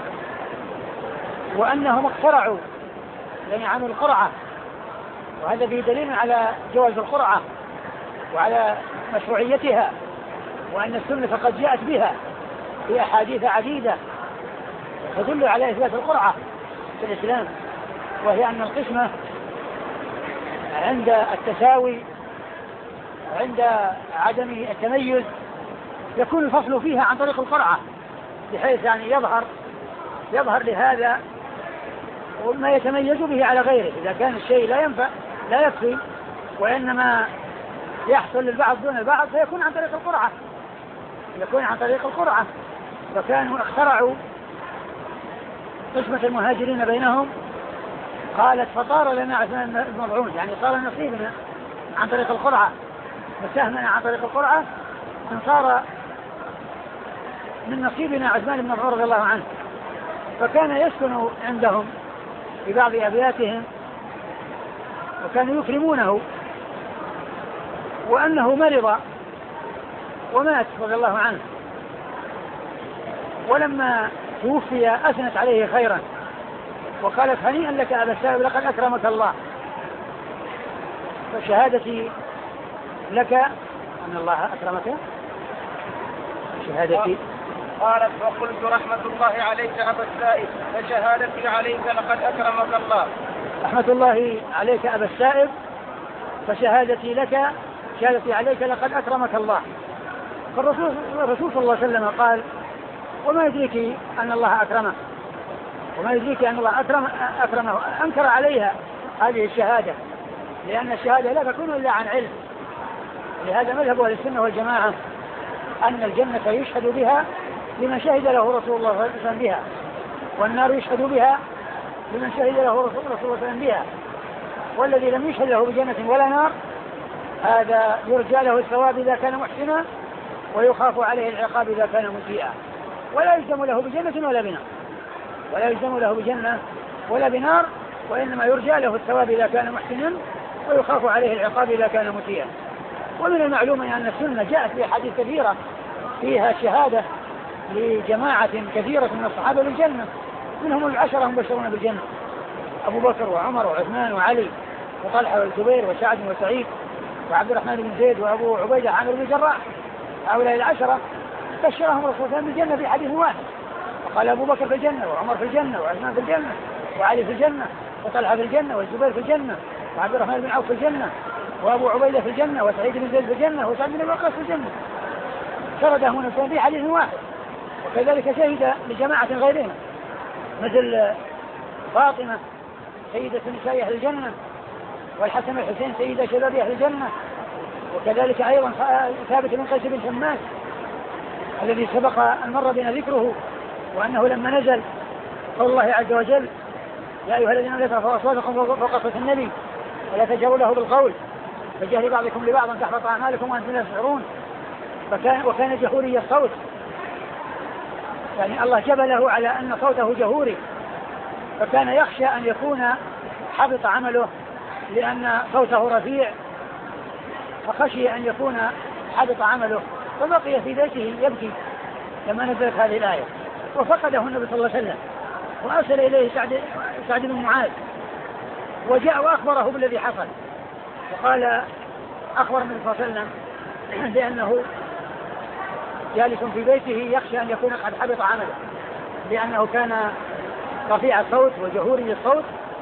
S1: وأنهم اقترعوا يعني عملوا القرعة، وهذا فيه دليل على جواز القرعة وعلى مشروعيتها، وأن السنة قد جاءت بها في أحاديث عديدة تدل على إثبات القرعة في الإسلام، وهي أن القسمة عند التساوي عند عدم التميز يكون الفصل فيها عن طريق القرعة، بحيث يعني يظهر يظهر لهذا وما يتميز به على غيره. إذا كان الشيء لا ينفع لا يكفي وإنما يحصل للبعض دون البعض فيكون عن طريق القرعة يكون عن طريق القرعة فكانوا اخترعوا قسمة المهاجرين بينهم. قالت فطار لنا عثمان بن مظعون، يعني صار نصيبنا عن طريق القرعة وسهمنا عن طريق القرعة، ان صار من نصيبنا عثمان بن مظعون رضي الله عنه. فكان يسكن عندهم في بعض أبياتهم وكانوا يكرمونه، وأنه مرض ومات رضي الله عنه، ولما توفي أثنت عليه خيرا وقالت هنيئا لك أبا السائب لقد أكرمك الله. فشهادتي لك أن الله أكرمك شهادتي.
S2: قالت وقلت رحمة الله عليك أبا السائب فشهادتي عليك لقد أكرمك الله.
S1: رحمة الله عليك أبا السائب فشهادتي لك شهادتي عليك لقد أكرمك الله. فالرسول الرسول صلى الله عليه وسلم قال وما يدريك أن الله أكرمه وما يدريك أن الله أكرم أكرمه. أنكر عليها هذه الشهادة لأن الشهادة لا تكون إلا عن علم. لهذا مذهب أهل السنة والجماعة أن الجنة يشهد بها لمن شهد له رسول الله صلى الله عليه وسلم بها، والنار يشهد بها لمن شهد له رسول الله صلى الله عليه وسلم بها، والذي لم يشهد له بجنة ولا نار هذا يرجى له الثواب إذا كان محسنا ويخاف عليه العقاب إذا كان مسيئا، ولا يلزم له بجنة ولا بنار ولا يلزم له بجنة ولا بنار وإنما يرجى له الثواب إذا كان محسنا ويخاف عليه العقاب إذا كان مسيئا. ومن المعلوم أن السنة جاءت في أحاديث كثيرة فيها شهادة لجماعة كثيرة من الصحابة بالجنة، منهم العشرة مبشرون بالجنة أبو بكر وعمر وعثمان وعلي وطلحة والزبير وسعد وسعيد وعبد الرحمن بن زيد وأبو عبيدة عامر بن الجراح. هؤلاء العشرة بشرهم الرسول صلى الله عليه وسلم بالجنة في حديث واحد، وقال أبو بكر في الجنة وعمر في الجنة وعثمان في الجنة وعلي في الجنة وطلحة في الجنة والزبير في الجنة وعبد الرحمن بن عوف في الجنة وأبو عبيدة في الجنة وسعيد بن زيد في الجنة وسعد بن وقاص في الجنة. سرده من السنة في حديث واحد. وكذلك شهد لجماعة غيرهم مثل فاطمة سيدة نساء أهل الجنة، والحسن والحسين سيدة شباب أهل الجنة، وكذلك أيضا ثابت بن قيس بن شماس الذي سبق أن مر بنا ذكره، وأنه لما نزل قول الله عز وجل يا أيها الذين آمنوا لا ترفعوا أصواتكم فوق صوت النبي ولا تجهروا له بالقول كجهر بعضكم لبعض أن تحبط أعمالكم وأنتم لا تشعرون. فكان وكان جهوري الصوت، يعني الله جبله على أن صوته جهوري، فكان يخشى أن يكون حبط عمله لأن صوته رفيع، فخشي أن يكون حبط عمله فبقي في بيته يبكي لما نزلت هذه الآية، وفقده النبي صلى الله عليه وسلم، وأرسل إليه سعد, سعد بن معاذ، وجاء وأخبره بالذي حصل، وقال أخبر النبي صلى الله عليه وسلم بأنه جالس في بيته يخشى أن يكون قد حبط عمله، لأنه كان رفيع الصوت وجهوري الصوت،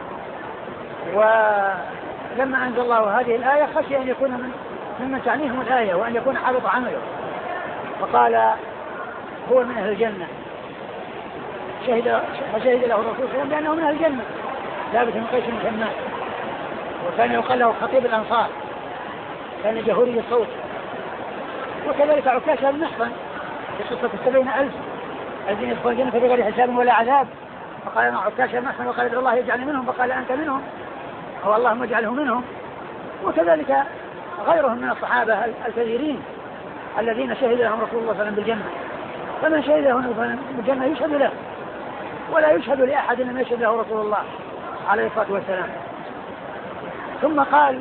S1: ولما أنزل الله هذه الآية خشي أن يكون من ممن تعنيهم الآية وأن يكون حبط عمله، فقال هو من أهل الجنة، شهد فشهد له الرسول صلى الله عليه وسلم بأنه من أهل الجنة، ثابت بن قيس بن شماس، وكان يقال له خطيب الأنصار، كان جهوري الصوت. وكذلك عكاشة بن محصن في قصة السبعين ألف الذين يدخلون الجنة بغير حساب ولا عذاب، فقال أنا عكاشة بن محصن، وقال الله يجعلني منهم، فقال أنت منهم، أو اللهم اجعله منهم. وكذلك غيرهم من الصحابة الكثيرين الذين شهد لهم رسول الله صلى الله عليه وسلم بالجنة، فمن شهد لهم بالجنة يشهد له، ولا يشهد لأحد إنما يشهد له رسول الله عليه الصلاة والسلام. ثم قال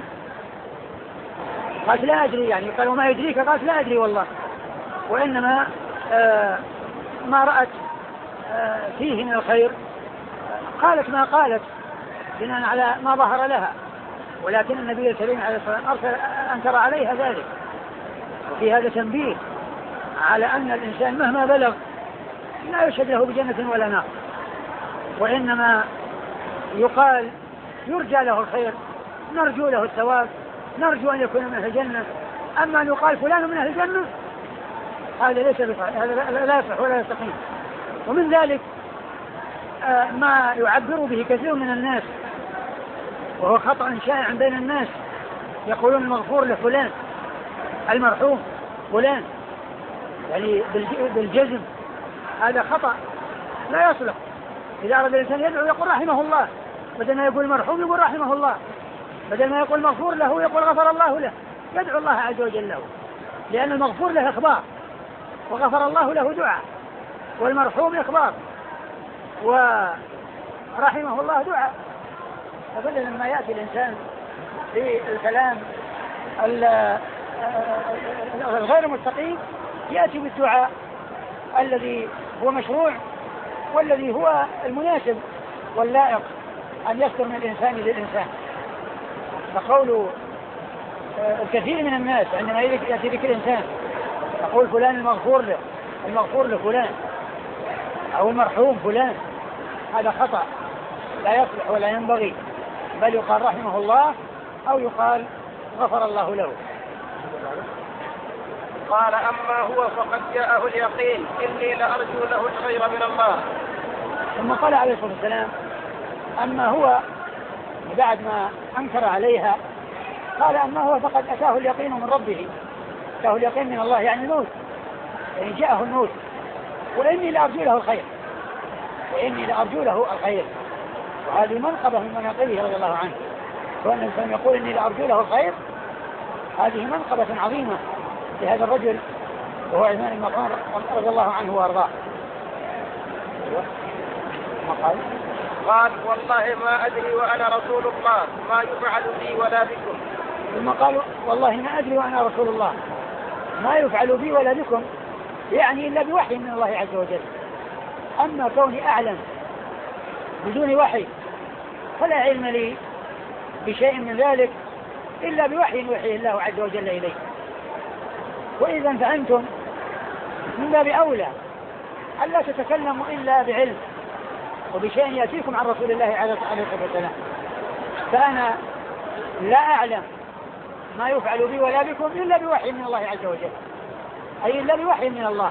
S1: قالت لا أدري، يعني قال وما يدريك؟ قالت لا أدري والله، وإنما آه ما رأت آه فيه من الخير، قالت ما قالت بناء على ما ظهر لها، ولكن النبي الكريم عليه الصلاة والسلام أرسل أنكر عليها ذلك. وفي هذا تنبيه على أن الإنسان مهما بلغ لا يشهد له بجنة ولا نار، وإنما يقال يرجى له الخير، نرجو له الثواب، نرجو أن يكون من أهل الجنة. أما أن يقال فلان من أهل الجنة هذا ليس بصحيح، هذا لا يصح ولا يستقيم. ومن ذلك ما يعبر به كثير من الناس، وهو خطأ شائع بين الناس، يقولون المغفور لفلان، المرحوم فلان، يعني بالجزم، هذا خطأ لا يصلح. إذا أراد الإنسان يدعو يقول رحمه الله، بدل ما يقول مرحوم يقول رحمه الله، بدل ما يقول مغفور له يقول غفر الله له، يدعو الله عز وجل له، لأن المغفور له إخبار، وغفر الله له دعاء، والمرحوم إخبار، ورحمه الله دعاء. فبدل لما يأتي الإنسان في الكلام الغير مستقيم يأتي بالدعاء الذي هو مشروع والذي هو المناسب واللائق أن يذكر من الإنسان للإنسان. فقول الكثير من الناس عندما يأتي ذكر الإنسان يقول فلان المغفور له، المغفور لفلان، أو المرحوم فلان، هذا خطأ لا يصلح ولا ينبغي، بل يقال رحمه الله أو يقال غفر الله له.
S2: قال أما هو فقد جاءه اليقين إني لأرجو له الخير من الله.
S1: ثم قال عليه الصلاة والسلام أما هو بعد ما أنكر عليها قال أما هو فقد أتاه اليقين من ربه، أتاه اليقين من الله يعني الموت، يعني جاءه الموت، وإني لأرجو له الخير، وإني لأرجو له الخير. وهذه منقبة من مناقبه رضي الله عنه، وأن الإنسان يقول إني لأرجو له الخير، هذه منقبة عظيمة لهذا الرجل وهو عثمان بن عفان رضي الله عنه وأرضاه.
S2: قال قال والله ما أدري وأنا رسول الله ما يفعل بي ولا بكم.
S1: ثم قالوا والله ما أدري وأنا رسول الله ما يفعل بي ولا بكم، يعني إلا بوحي من الله عز وجل. أما كوني أعلم بدون وحي فلا علم لي بشيء من ذلك إلا بوحي يوحيه الله عز وجل إليه. وإذا فأنتم من باب أولى ألا تتكلموا إلا بعلم وبشيء يأتيكم عن رسول الله عليه الصلاة والسلام. فأنا لا أعلم ما يفعل بي ولا بكم إلا بوحي من الله عز وجل، أي إلا بوحي من الله،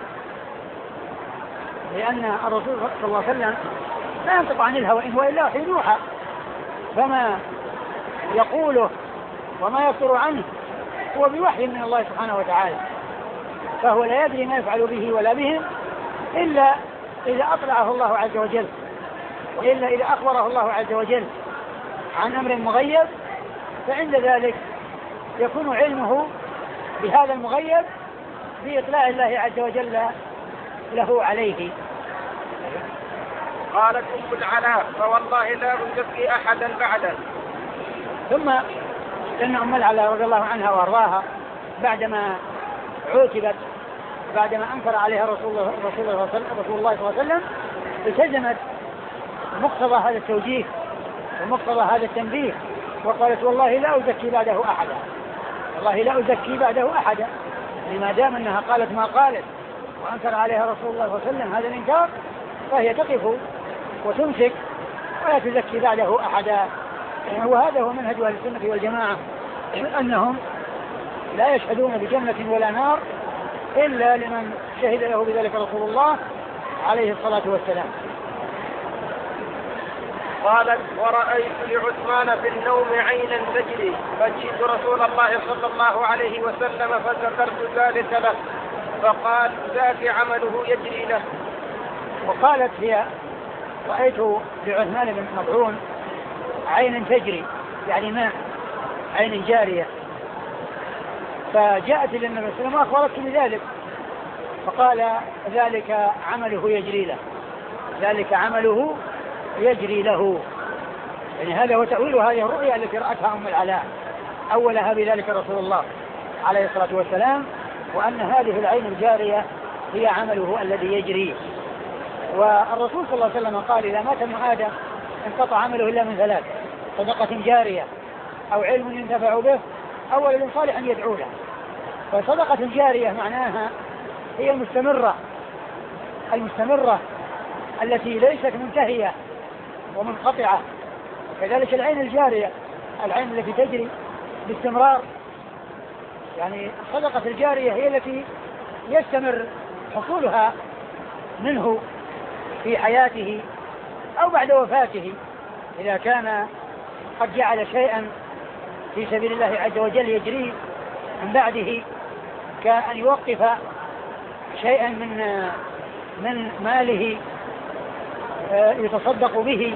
S1: لأن الرسول صلى الله عليه وسلم لا ينطق عن الهوى إن هو إلا وحي يوحى، فما يقوله وما يصدر عنه هو بوحي من الله سبحانه وتعالى، فهو لا يدري ما يفعل به ولا بهم إلا إذا أطلعه الله عز وجل، وإلا إذا أخبره الله عز وجل عن أمر مغيب، فعند ذلك يكون علمه بهذا المغيب بإطلاع الله عز وجل له عليه.
S2: قالت أم العلاء فوالله لا أزكي أحدا بعده.
S1: ثم إن أم العلاء رضي الله عنها وأرضاها بعدما عوتبت بعدما أنكر عليها رسول الله رسول الله رسول الله صلى الله عليه وسلم التزمت مقتضى هذا التوجيه ومقتضى هذا التنبيه، وقالت والله لا أزكي بعده أحدا، والله لا أزكي بعده أحدا، يعني ما دام أنها قالت ما قالت وأنكر عليها رسول الله صلى الله عليه وسلم هذا الإنكار فهي تقف وتمسك ولا تزكي بعده أحدا. يعني وهذا هو منهج أهل السنة والجماعة، أنهم لا يشهدون بجنة ولا نار إلا لمن شهد له بذلك رسول الله عليه الصلاة والسلام.
S2: قالت ورأيت لعثمان في النوم عينا تجري فجئت رسول الله صلى الله عليه وسلم فذكرت ذلك له فقال ذاك عمله يجري له.
S1: وقالت هي رأيت لعثمان بن مطعون عينا تجري يعني ماء، عين جارية، فجاءت للنبي صلى الله عليه وسلم وأخبرته بذلك فقال ذلك عمله يجري له، ذلك عمله يجري له. يعني هذا هو تأويل هذه الرؤيا التي رأتها أم العلاء، أولها بذلك رسول الله عليه الصلاة والسلام، وأن هذه العين الجارية هي عمله الذي يجري. والرسول صلى الله عليه وسلم قال إذا مات ابن آدم انقطع عمله إلا من ثلاث: صدقة جارية أو علم ينتفع به أو ولد صالح يدعو له. فصدقة جارية معناها هي المستمرة المستمرة التي ليست منتهية ومنقطعة، كذلك العين الجارية العين التي تجري باستمرار. يعني الصدقة الجارية هي التي يستمر حصولها منه في حياته أو بعد وفاته، إذا كان قد جعل شيئا في سبيل الله عز وجل يجري من بعده، كأن يوقف شيئا من من ماله يتصدق به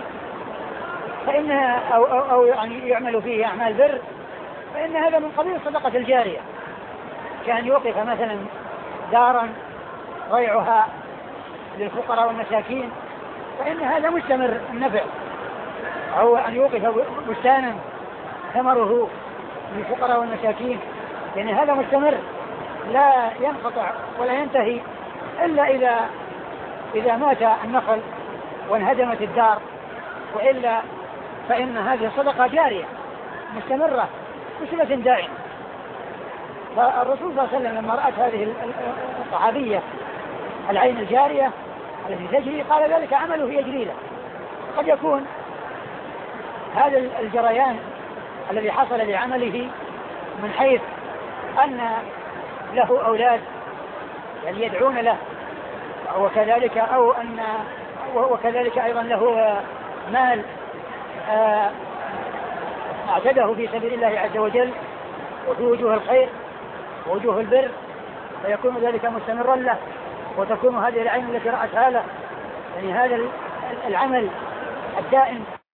S1: فإنها أو, أو, أو يعني يعمل فيه أعمال بر، فإن هذا من قبيل الصدقة الجارية. كأن يوقف مثلا دارا ريعها للفقراء والمساكين فإن هذا مستمر النفع، أو أن يوقف بستانا ثمره للفقراء والمساكين، يعني هذا مستمر لا ينقطع ولا ينتهي إلا إذا إذا مات النخل وانهدمت الدار، وإلا فإن هذه صدقة جارية مستمرة بصفة دائمة. فالرسول صلى الله عليه وسلم لما رأت هذه الصحابية العين الجارية التي تجري قال ذلك عمله يجري له. قد يكون هذا الجريان الذي حصل لعمله من حيث أن له أولاد يعني يدعون له، وكذلك أو أن وكذلك أيضا له مال أعتده في سبيل الله عز وجل وفي وجوه الخير ووجوه البر، فيكون ذلك مستمرا له، وتكون هذه العين التي رأت هذا يعني هذا العمل الدائم